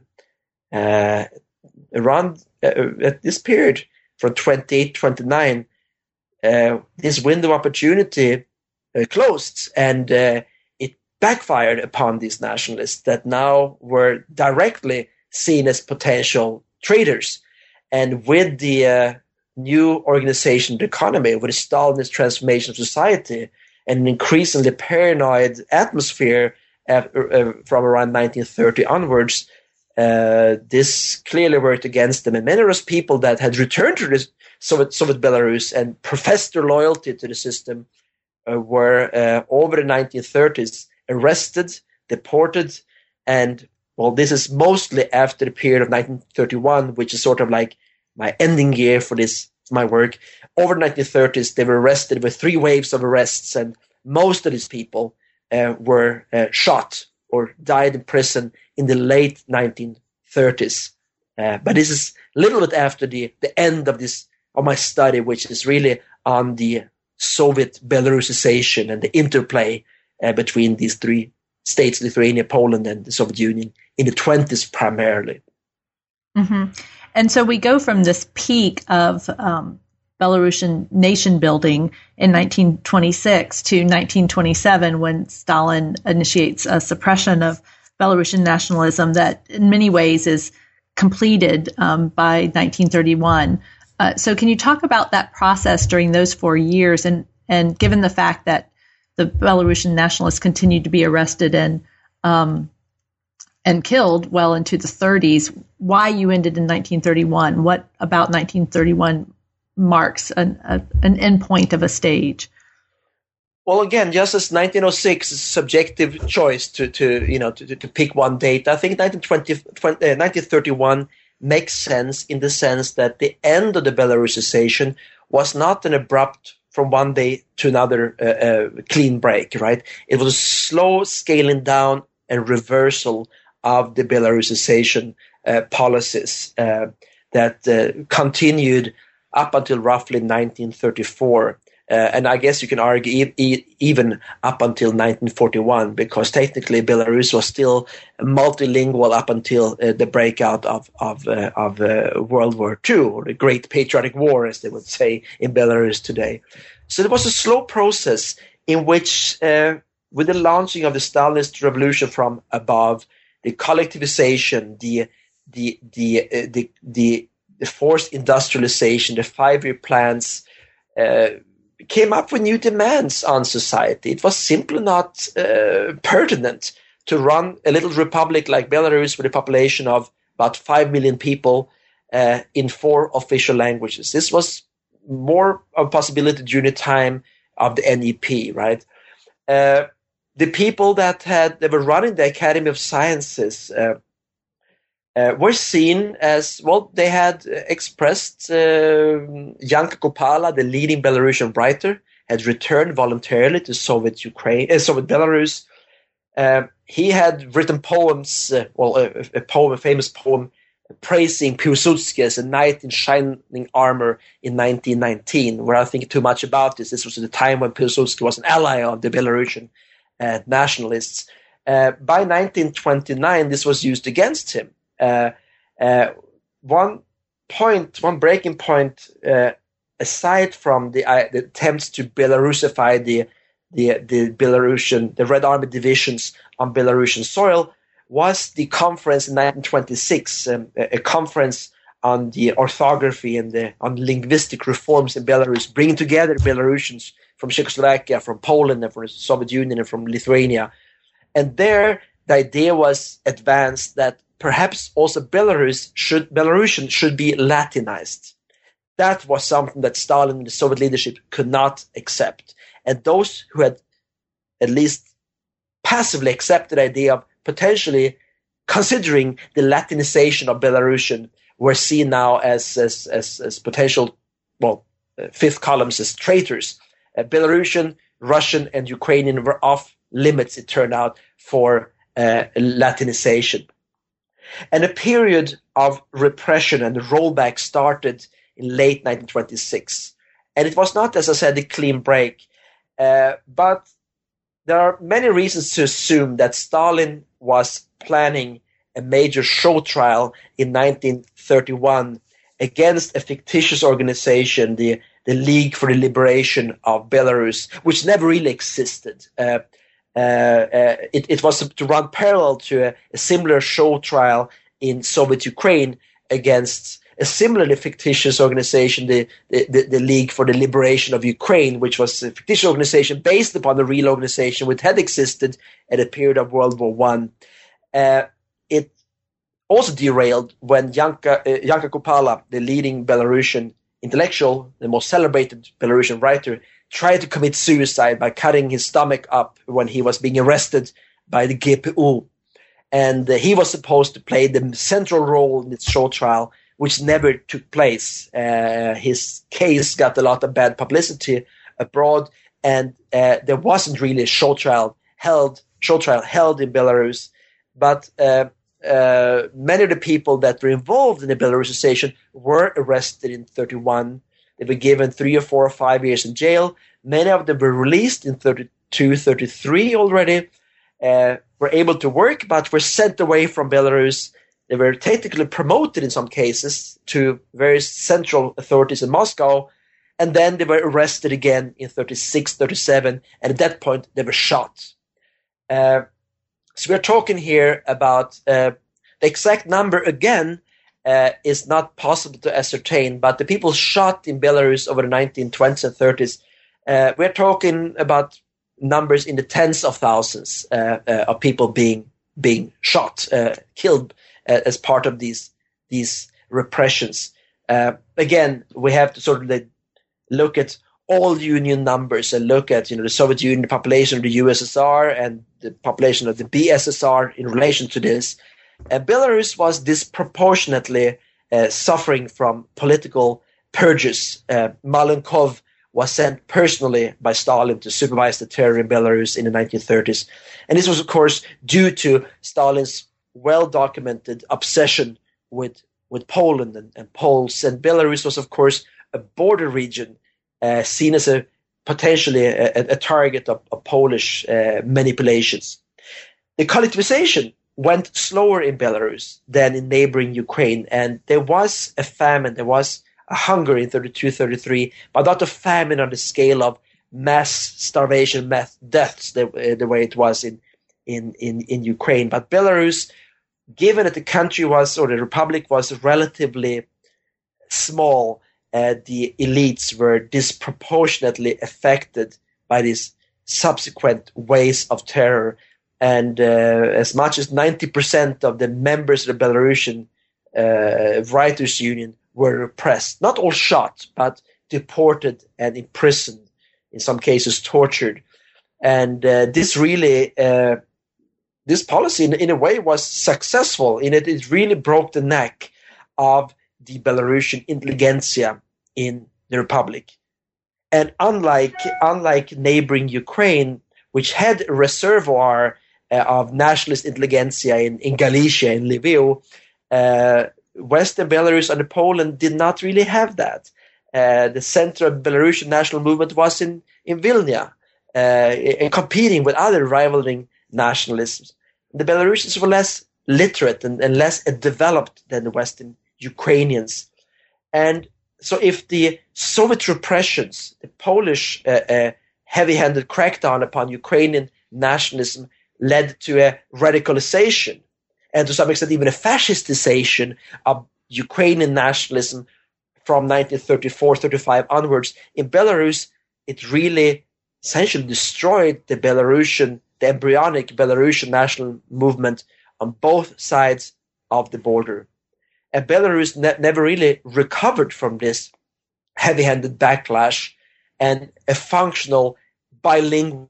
Uh, around uh, at this period, from twenty-eight to twenty-nine, uh, this window of opportunity uh, closed, and uh, backfired upon these nationalists that now were directly seen as potential traitors. And with the uh, new organization of the economy, with the Stalinist transformation of society, and an increasingly paranoid atmosphere after, uh, from around nineteen thirty onwards, uh, this clearly worked against them. And many of those people that had returned to the Soviet, Soviet Belarus and professed their loyalty to the system uh, were, uh, over the nineteen thirties, arrested, deported, and, well, this is mostly after the period of nineteen thirty-one, which is sort of like my ending year for this, my work. Over the nineteen thirties, they were arrested with three waves of arrests, and most of these people uh, were uh, shot or died in prison in the late nineteen thirties. Uh, but this is a little bit after the, the end of this, of my study, which is really on the Soviet Belarusization and the interplay Uh, between these three states, Lithuania, Poland, and the Soviet Union, in the twenties primarily. Mm-hmm. And so we go from this peak of um, Belarusian nation building in nineteen twenty-six to nineteen twenty-seven, when Stalin initiates a suppression of Belarusian nationalism that in many ways is completed um, by nineteen thirty-one. Uh, so can you talk about that process during those four years? And, and given the fact that the Belarusian nationalists continued to be arrested and um, and killed well into the thirties, why you ended in nineteen thirty-one? What about nineteen thirty-one marks an, a, an end point of a stage? Well, again, just as nineteen oh six is a subjective choice to, to you know, to, to pick one date, I think nineteen twenty, twenty, uh, nineteen thirty-one makes sense in the sense that the end of the Belarusization was not an abrupt from one day to another uh, uh, clean break, right? It was a slow scaling down and reversal of the Belarusization uh, policies uh, that uh, continued up until roughly nineteen thirty-four. Uh, and I guess you can argue e- e- even up until nineteen forty-one, because technically Belarus was still multilingual up until uh, the breakout of of, uh, of uh, World War Two, or the Great Patriotic War, as they would say in Belarus today. So there was a slow process in which, uh, with the launching of the Stalinist revolution from above, the collectivization, the the the uh, the, the the forced industrialization, the five-year plans, uh, came up with new demands on society. It was simply not uh, pertinent to run a little republic like Belarus with a population of about five million people uh, in four official languages. This was more of a possibility during the time of the N E P, right? Uh, the people that had that were running the Academy of Sciences uh, uh, were seen as, well, they had expressed uh, Janka Kupala, the leading Belarusian writer, had returned voluntarily to Soviet Ukraine, uh, Soviet Belarus. Uh, he had written poems, uh, well, a, a poem, a famous poem, praising Piłsudski as a knight in shining armor in nineteen nineteen. We're not thinking too much about this. This was at the time when Piłsudski was an ally of the Belarusian uh, nationalists. Uh, by nineteen twenty-nine, this was used against him. Uh, uh, one point, one breaking point, uh, aside from the, uh, the attempts to Belarusify the the the Belarusian, the Red Army divisions on Belarusian soil, was the conference in nineteen twenty-six, um, a, a conference on the orthography and the on linguistic reforms in Belarus, bringing together Belarusians from Czechoslovakia, from Poland, and from the Soviet Union, and from Lithuania. And there, the idea was advanced that perhaps also Belarus should Belarusian should be Latinized. That was something that Stalin and the Soviet leadership could not accept. And those who had at least passively accepted the idea of potentially considering the Latinization of Belarusian were seen now as as as, as potential, well, uh, fifth columns as traitors. Uh, Belarusian, Russian, and Ukrainian were off limits, it turned out, for uh, Latinization. And a period of repression and rollback started in late nineteen twenty-six. And it was not, as I said, a clean break. Uh, but there are many reasons to assume that Stalin was planning a major show trial in nineteen thirty-one against a fictitious organization, the, the League for the Liberation of Belarus, which never really existed. Uh, uh, uh, it, it was to run parallel to a, a similar show trial in Soviet Ukraine against a similarly fictitious organization, the, the, the League for the Liberation of Ukraine, which was a fictitious organization based upon the real organization which had existed at a period of World War One. Uh, it also derailed when Janka, uh, Janka Kupala, the leading Belarusian intellectual, the most celebrated Belarusian writer, tried to commit suicide by cutting his stomach up when he was being arrested by the G P U. And uh, he was supposed to play the central role in this show trial, which never took place. Uh, his case got a lot of bad publicity abroad, and uh, there wasn't really a show trial held, show trial held in Belarus. But uh, uh, many of the people that were involved in the Belarusization were arrested in thirty-one. They were given three or four or five years in jail. Many of them were released in thirty-two, thirty-three already, uh, were able to work, but were sent away from Belarus. They were technically promoted in some cases to various central authorities in Moscow, and then they were arrested again in thirty-six, thirty-seven, and at that point they were shot. Uh, So we're talking here about uh, the exact number again uh, is not possible to ascertain, but the people shot in Belarus over the nineteen twenties and thirties, uh, we're talking about numbers in the tens of thousands uh, uh, of people being being shot, uh, killed uh, as part of these these repressions. Uh, again, we have to sort of like, look at all Union numbers and look at, you know, the Soviet Union, the population of the U S S R and the population of the B S S R in relation to this. Uh, Belarus was disproportionately uh, suffering from political purges. Uh, Malenkov was sent personally by Stalin to supervise the terror in Belarus in the nineteen thirties. And this was, of course, due to Stalin's well-documented obsession with, with Poland and, and Poles. And Belarus was, of course, a border region uh, seen as a potentially a, a target of, of Polish uh, manipulations. The collectivization went slower in Belarus than in neighboring Ukraine. And there was a famine, there was a hunger in thirty-two thirty-three, but not a famine on the scale of mass starvation, mass deaths, the, uh, the way it was in, in, in, in Ukraine. But Belarus, given that the country was, or the republic was relatively small, uh, the elites were disproportionately affected by these subsequent waves of terror. And uh, as much as ninety percent of the members of the Belarusian uh, Writers' Union were repressed, not all shot, but deported and imprisoned, in some cases tortured. And uh, this really, uh, this policy in, in a way was successful in it. It really broke the neck of the Belarusian intelligentsia in the republic. And unlike, unlike neighboring Ukraine, which had a reservoir uh, of nationalist intelligentsia in, in Galicia, in Lviv, uh, Western Belarus and Poland did not really have that. Uh, the center of Belarusian national movement was in, in Vilna, uh, and competing with other rivaling nationalisms. The Belarusians were less literate and, and less developed than the Western Ukrainians. And so if the Soviet repressions, the Polish uh, uh, heavy-handed crackdown upon Ukrainian nationalism led to a radicalization and to some extent even a fascistization of Ukrainian nationalism from nineteen thirty-four thirty-five onwards, in Belarus, it really essentially destroyed the Belarusian, the embryonic Belarusian national movement on both sides of the border. And Belarus ne- never really recovered from this heavy-handed backlash, and a functional bilingualism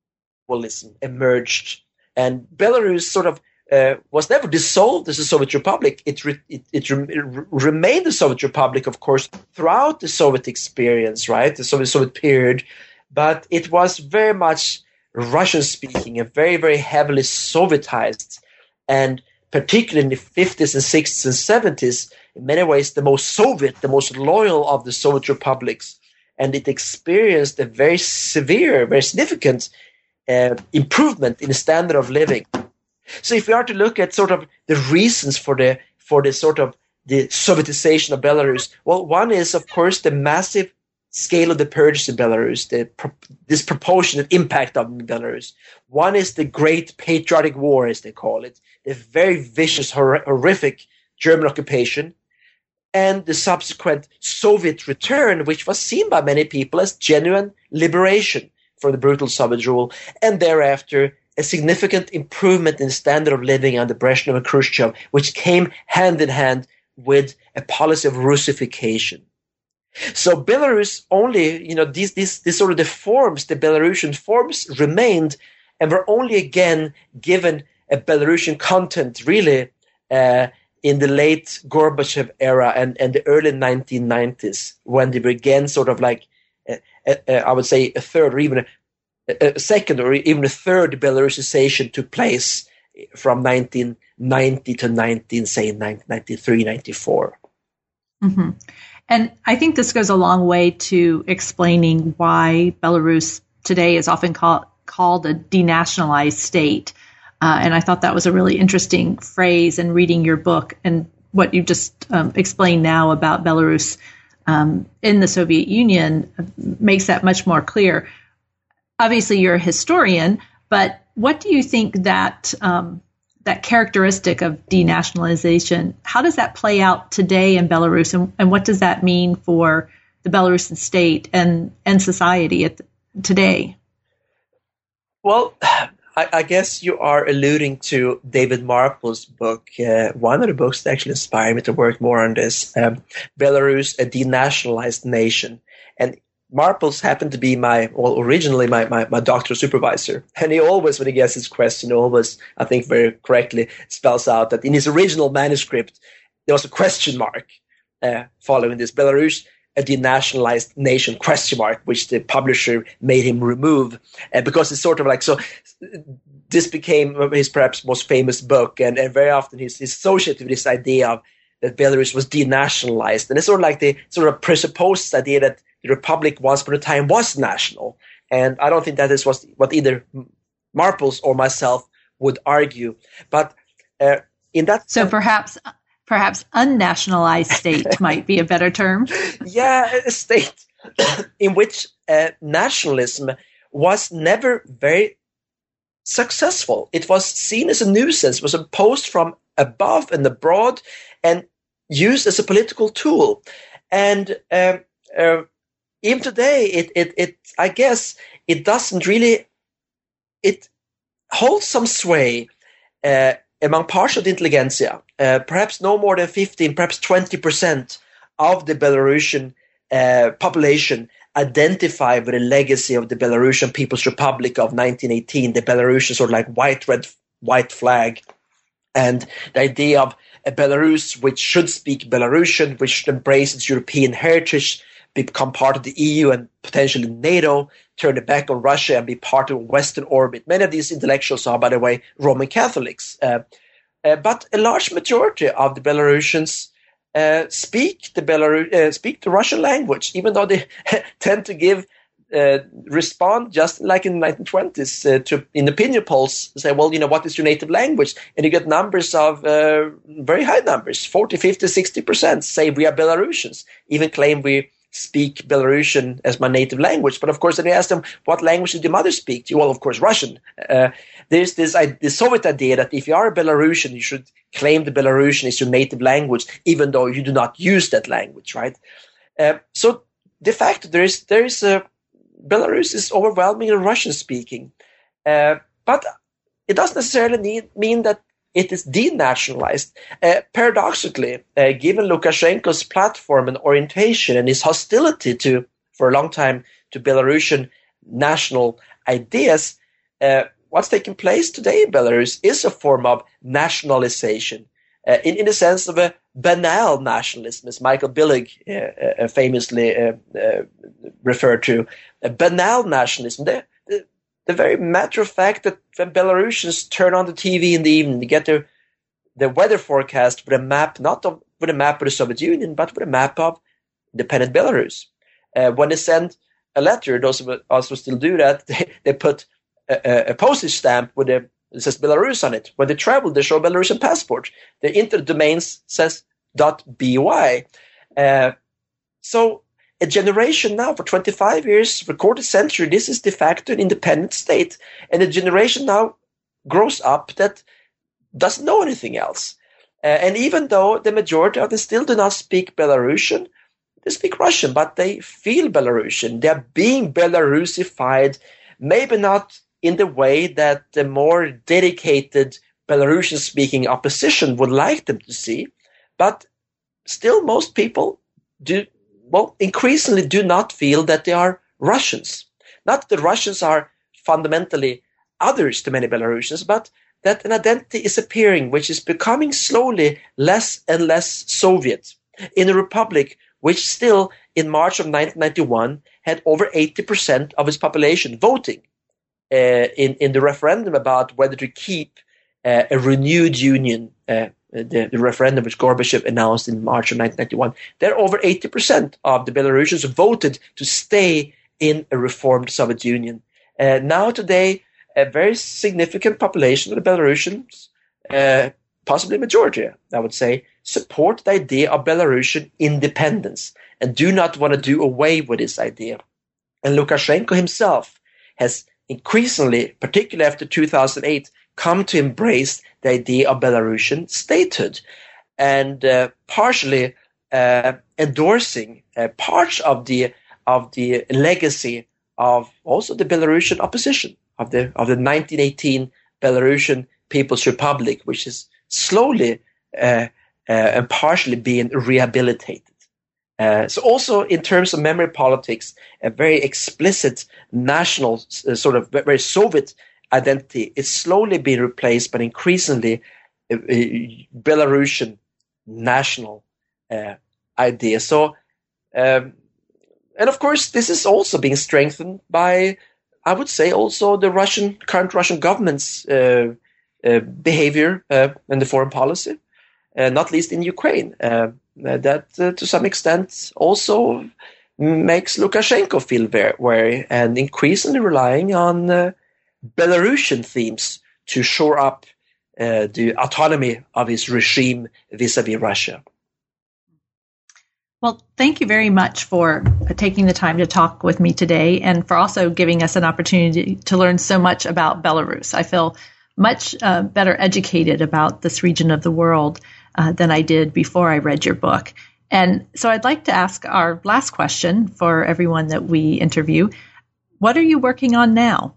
emerged. And Belarus sort of uh, was never dissolved as a Soviet republic. It, re- it, it, re- it re- remained a Soviet republic, of course, throughout the Soviet experience, right, the Soviet, Soviet period. But it was very much Russian-speaking and very, very heavily Sovietized. And particularly in the fifties and sixties and seventies, in many ways the most Soviet, the most loyal of the Soviet republics. And it experienced a very severe, very significant uh, improvement in the standard of living. So if we are to look at sort of the reasons for the for the sort of the Sovietization of Belarus, well, one is, of course, the massive scale of the purges in Belarus, the pro- disproportionate impact of Belarus. One is the Great Patriotic War, as they call it, the very vicious, hor- horrific German occupation, and the subsequent Soviet return, which was seen by many people as genuine liberation from the brutal Soviet rule, and thereafter a significant improvement in the standard of living under Brezhnev and Khrushchev, which came hand in hand with a policy of Russification. So Belarus only, you know, these, these, these sort of the forms, the Belarusian forms remained, and were only again given a Belarusian content really uh, in the late Gorbachev era and, and the early nineteen nineties, when they began sort of like, uh, uh, I would say a third or even a, a second or even a third Belarusization took place from nineteen ninety to nineteen, say, ninety-three, ninety-four. Mm-hmm. And I think this goes a long way to explaining why Belarus today is often call, called a denationalized state. Uh, and I thought that was a really interesting phrase in reading your book, and what you just um, explained now about Belarus um, in the Soviet Union makes that much more clear. Obviously, you're a historian, But what do you think that um, that characteristic of denationalization, how does that play out today in Belarus, and, and what does that mean for the Belarusian state and, and society at the, today? Well, I, I guess you are alluding to David Marple's book, uh, one of the books that actually inspired me to work more on this, um, Belarus, a Denationalized Nation. And Marples happened to be my, well, originally my, my, my doctoral supervisor. And he always, when he gets his question, always, I think very correctly, spells out that in his original manuscript, there was a question mark uh, following this. Belarus, a denationalized nation, question mark, which the publisher made him remove uh, because it's sort of like, so this became his perhaps most famous book, and, and very often he's, he's associated with this idea of that Belarus was denationalized. And it's sort of like the sort of presupposed idea that the republic once upon a time was national. And I don't think that is what either Marples or myself would argue. But uh, in that So perhaps perhaps unnationalized state might be a better term. Yeah, a state in which uh, nationalism was never very successful. It was seen as a nuisance, was imposed from above and abroad and used as a political tool. And um, uh, even today, it, it, it, I guess it doesn't really, it holds some sway uh, among parts of the intelligentsia, uh, perhaps no more than fifteen, perhaps twenty percent of the Belarusian uh, population identify with the legacy of the Belarusian People's Republic of nineteen eighteen, the Belarusian sort of like white, red, white flag, and the idea of a Belarus which should speak Belarusian, which should embrace its European heritage, become part of the E U and potentially NATO, turn it back on Russia and be part of a Western orbit. Many of these intellectuals are, by the way, Roman Catholics. Uh, uh, but a large majority of the Belarusians uh, speak the Belarus, uh, speak the Russian language, even though they tend to give uh, respond just like in the nineteen twenties uh, to in opinion polls, say, well, you know, what is your native language? And you get numbers of uh, very high numbers, forty, fifty, sixty percent say we are Belarusians, even claim we speak Belarusian as my native language. But of course, then you ask them, what language did your mother speak? Well, of course, Russian. Uh, there's this uh, the Soviet idea that if you are a Belarusian, you should claim the Belarusian is your native language, even though you do not use that language, right? Uh, so de facto, there is there is a Belarus is overwhelmingly Russian speaking, uh, but it doesn't necessarily need, mean that it is denationalized. Uh, paradoxically, uh, given Lukashenko's platform and orientation and his hostility to, for a long time, to Belarusian national ideas, uh, what's taking place today in Belarus is a form of nationalization, uh, in, in the sense of a banal nationalism, as Michael Billig uh, uh, famously uh, uh, referred to. A banal nationalism. The, the, the very matter of fact that when Belarusians turn on the T V in the evening, they get their, their weather forecast with a map, not of, with a map of the Soviet Union, but with a map of independent Belarus. Uh, when they send a letter, those of us who still do that, they, they put a, a postage stamp with a, it says Belarus on it. When they travel, they show a Belarusian passport. The internet domains says .by. Uh, so a generation now, for twenty-five years, for a quarter century, this is de facto an independent state. And a generation now grows up that doesn't know anything else. Uh, and even though the majority of them still do not speak Belarusian, they speak Russian, but they feel Belarusian. They're being Belarusified, maybe not in the way that the more dedicated Belarusian-speaking opposition would like them to see, but still most people do, well, increasingly do not feel that they are Russians. Not that Russians are fundamentally others to many Belarusians, but that an identity is appearing which is becoming slowly less and less Soviet in a republic which still, in March of nineteen ninety-one, had over eighty percent of its population voting uh, in, in the referendum about whether to keep uh, a renewed union, uh, the, the referendum which Gorbachev announced in March of nineteen ninety-one. There, over eighty percent of the Belarusians voted to stay in a reformed Soviet Union. Uh, now today, a very significant population of the Belarusians, uh, possibly a majority, I would say, support the idea of Belarusian independence and do not want to do away with this idea. And Lukashenko himself has increasingly, particularly after two thousand eight, come to embrace the idea of Belarusian statehood, and uh, partially uh, endorsing uh, parts of the of the legacy of also the Belarusian opposition, of the of the nineteen eighteen Belarusian People's Republic, which is slowly uh, uh, and partially being rehabilitated. Uh, so also in terms of memory politics, a very explicit national, uh, sort of very Soviet identity is slowly being replaced by increasingly uh, uh, Belarusian national uh, idea. So, um, and of course, this is also being strengthened by, I would say, also the Russian current Russian government's uh, uh, behavior uh, in the foreign policy, uh, not least in Ukraine. Uh, that uh, to some extent also makes Lukashenko feel very wary and increasingly relying on uh, Belarusian themes to shore up uh, the autonomy of his regime vis-a-vis Russia. Well, thank you very much for taking the time to talk with me today and for also giving us an opportunity to learn so much about Belarus. I feel much uh, better educated about this region of the world uh, than I did before I read your book. And so I'd like to ask our last question for everyone that we interview. What are you working on now?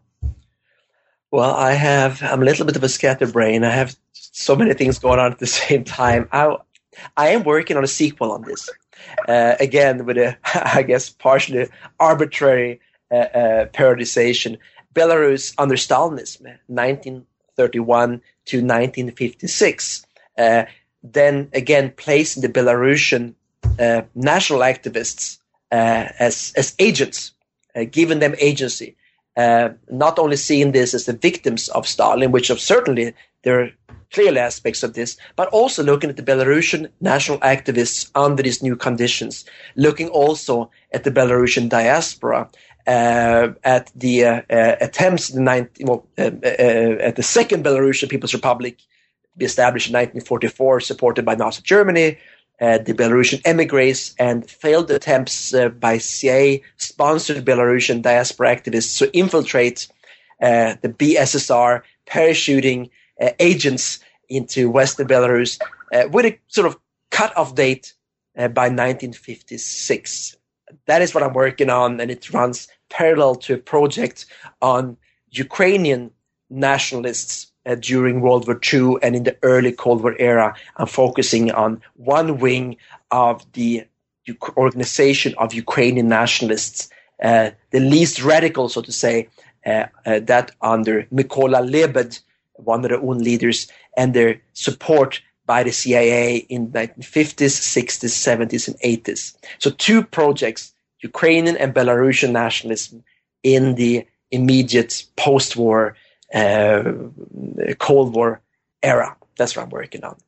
Well, I have, I'm a little bit of a scatterbrain. I have so many things going on at the same time. I, I am working on a sequel on this. Uh, again, with a, I guess, partially arbitrary uh, uh, periodization. Belarus under Stalinism, nineteen thirty-one to nineteen fifty-six. Uh, then again, placing the Belarusian uh, national activists uh, as as agents, uh, giving them agency. Uh, not only seeing this as the victims of Stalin, which of certainly there are clearly aspects of this, but also looking at the Belarusian national activists under these new conditions, looking also at the Belarusian diaspora, uh, at the uh, uh, attempts in the nineteen, well, uh, uh, at the Second Belarusian People's Republic, to be established in nineteen forty-four, supported by Nazi Germany, uh, the Belarusian emigres, and failed attempts uh, by C I A-sponsored Belarusian diaspora activists to infiltrate uh, the B S S R, parachuting uh, agents into Western Belarus uh, with a sort of cut-off date uh, by nineteen fifty-six. That is what I'm working on, and it runs parallel to a project on Ukrainian nationalists uh, during World War Two and in the early Cold War era. I'm focusing on one wing of the U- organization of Ukrainian nationalists, uh, the least radical, so to say, uh, uh, that under Mykola Lebed, one of their own leaders, and their support by the C I A in the nineteen fifties, sixties, seventies, and eighties. So two projects, Ukrainian and Belarusian nationalism in the immediate post-war, uh, Cold War era. That's what I'm working on.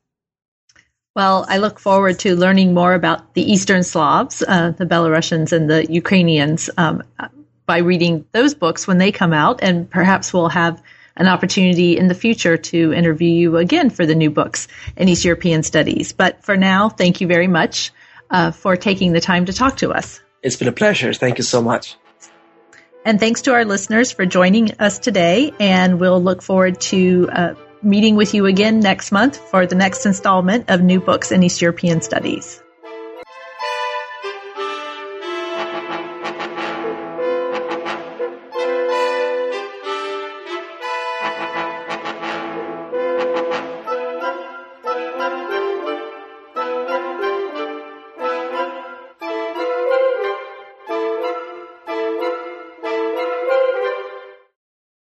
Well, I look forward to learning more about the Eastern Slavs, uh, the Belarusians and the Ukrainians, um, by reading those books when they come out, and perhaps we'll have an opportunity in the future to interview you again for the new books in East European Studies. But for now, thank you very much uh, for taking the time to talk to us. It's been a pleasure. Thank you so much. And thanks to our listeners for joining us today. And we'll look forward to uh, meeting with you again next month for the next installment of New Books in East European Studies.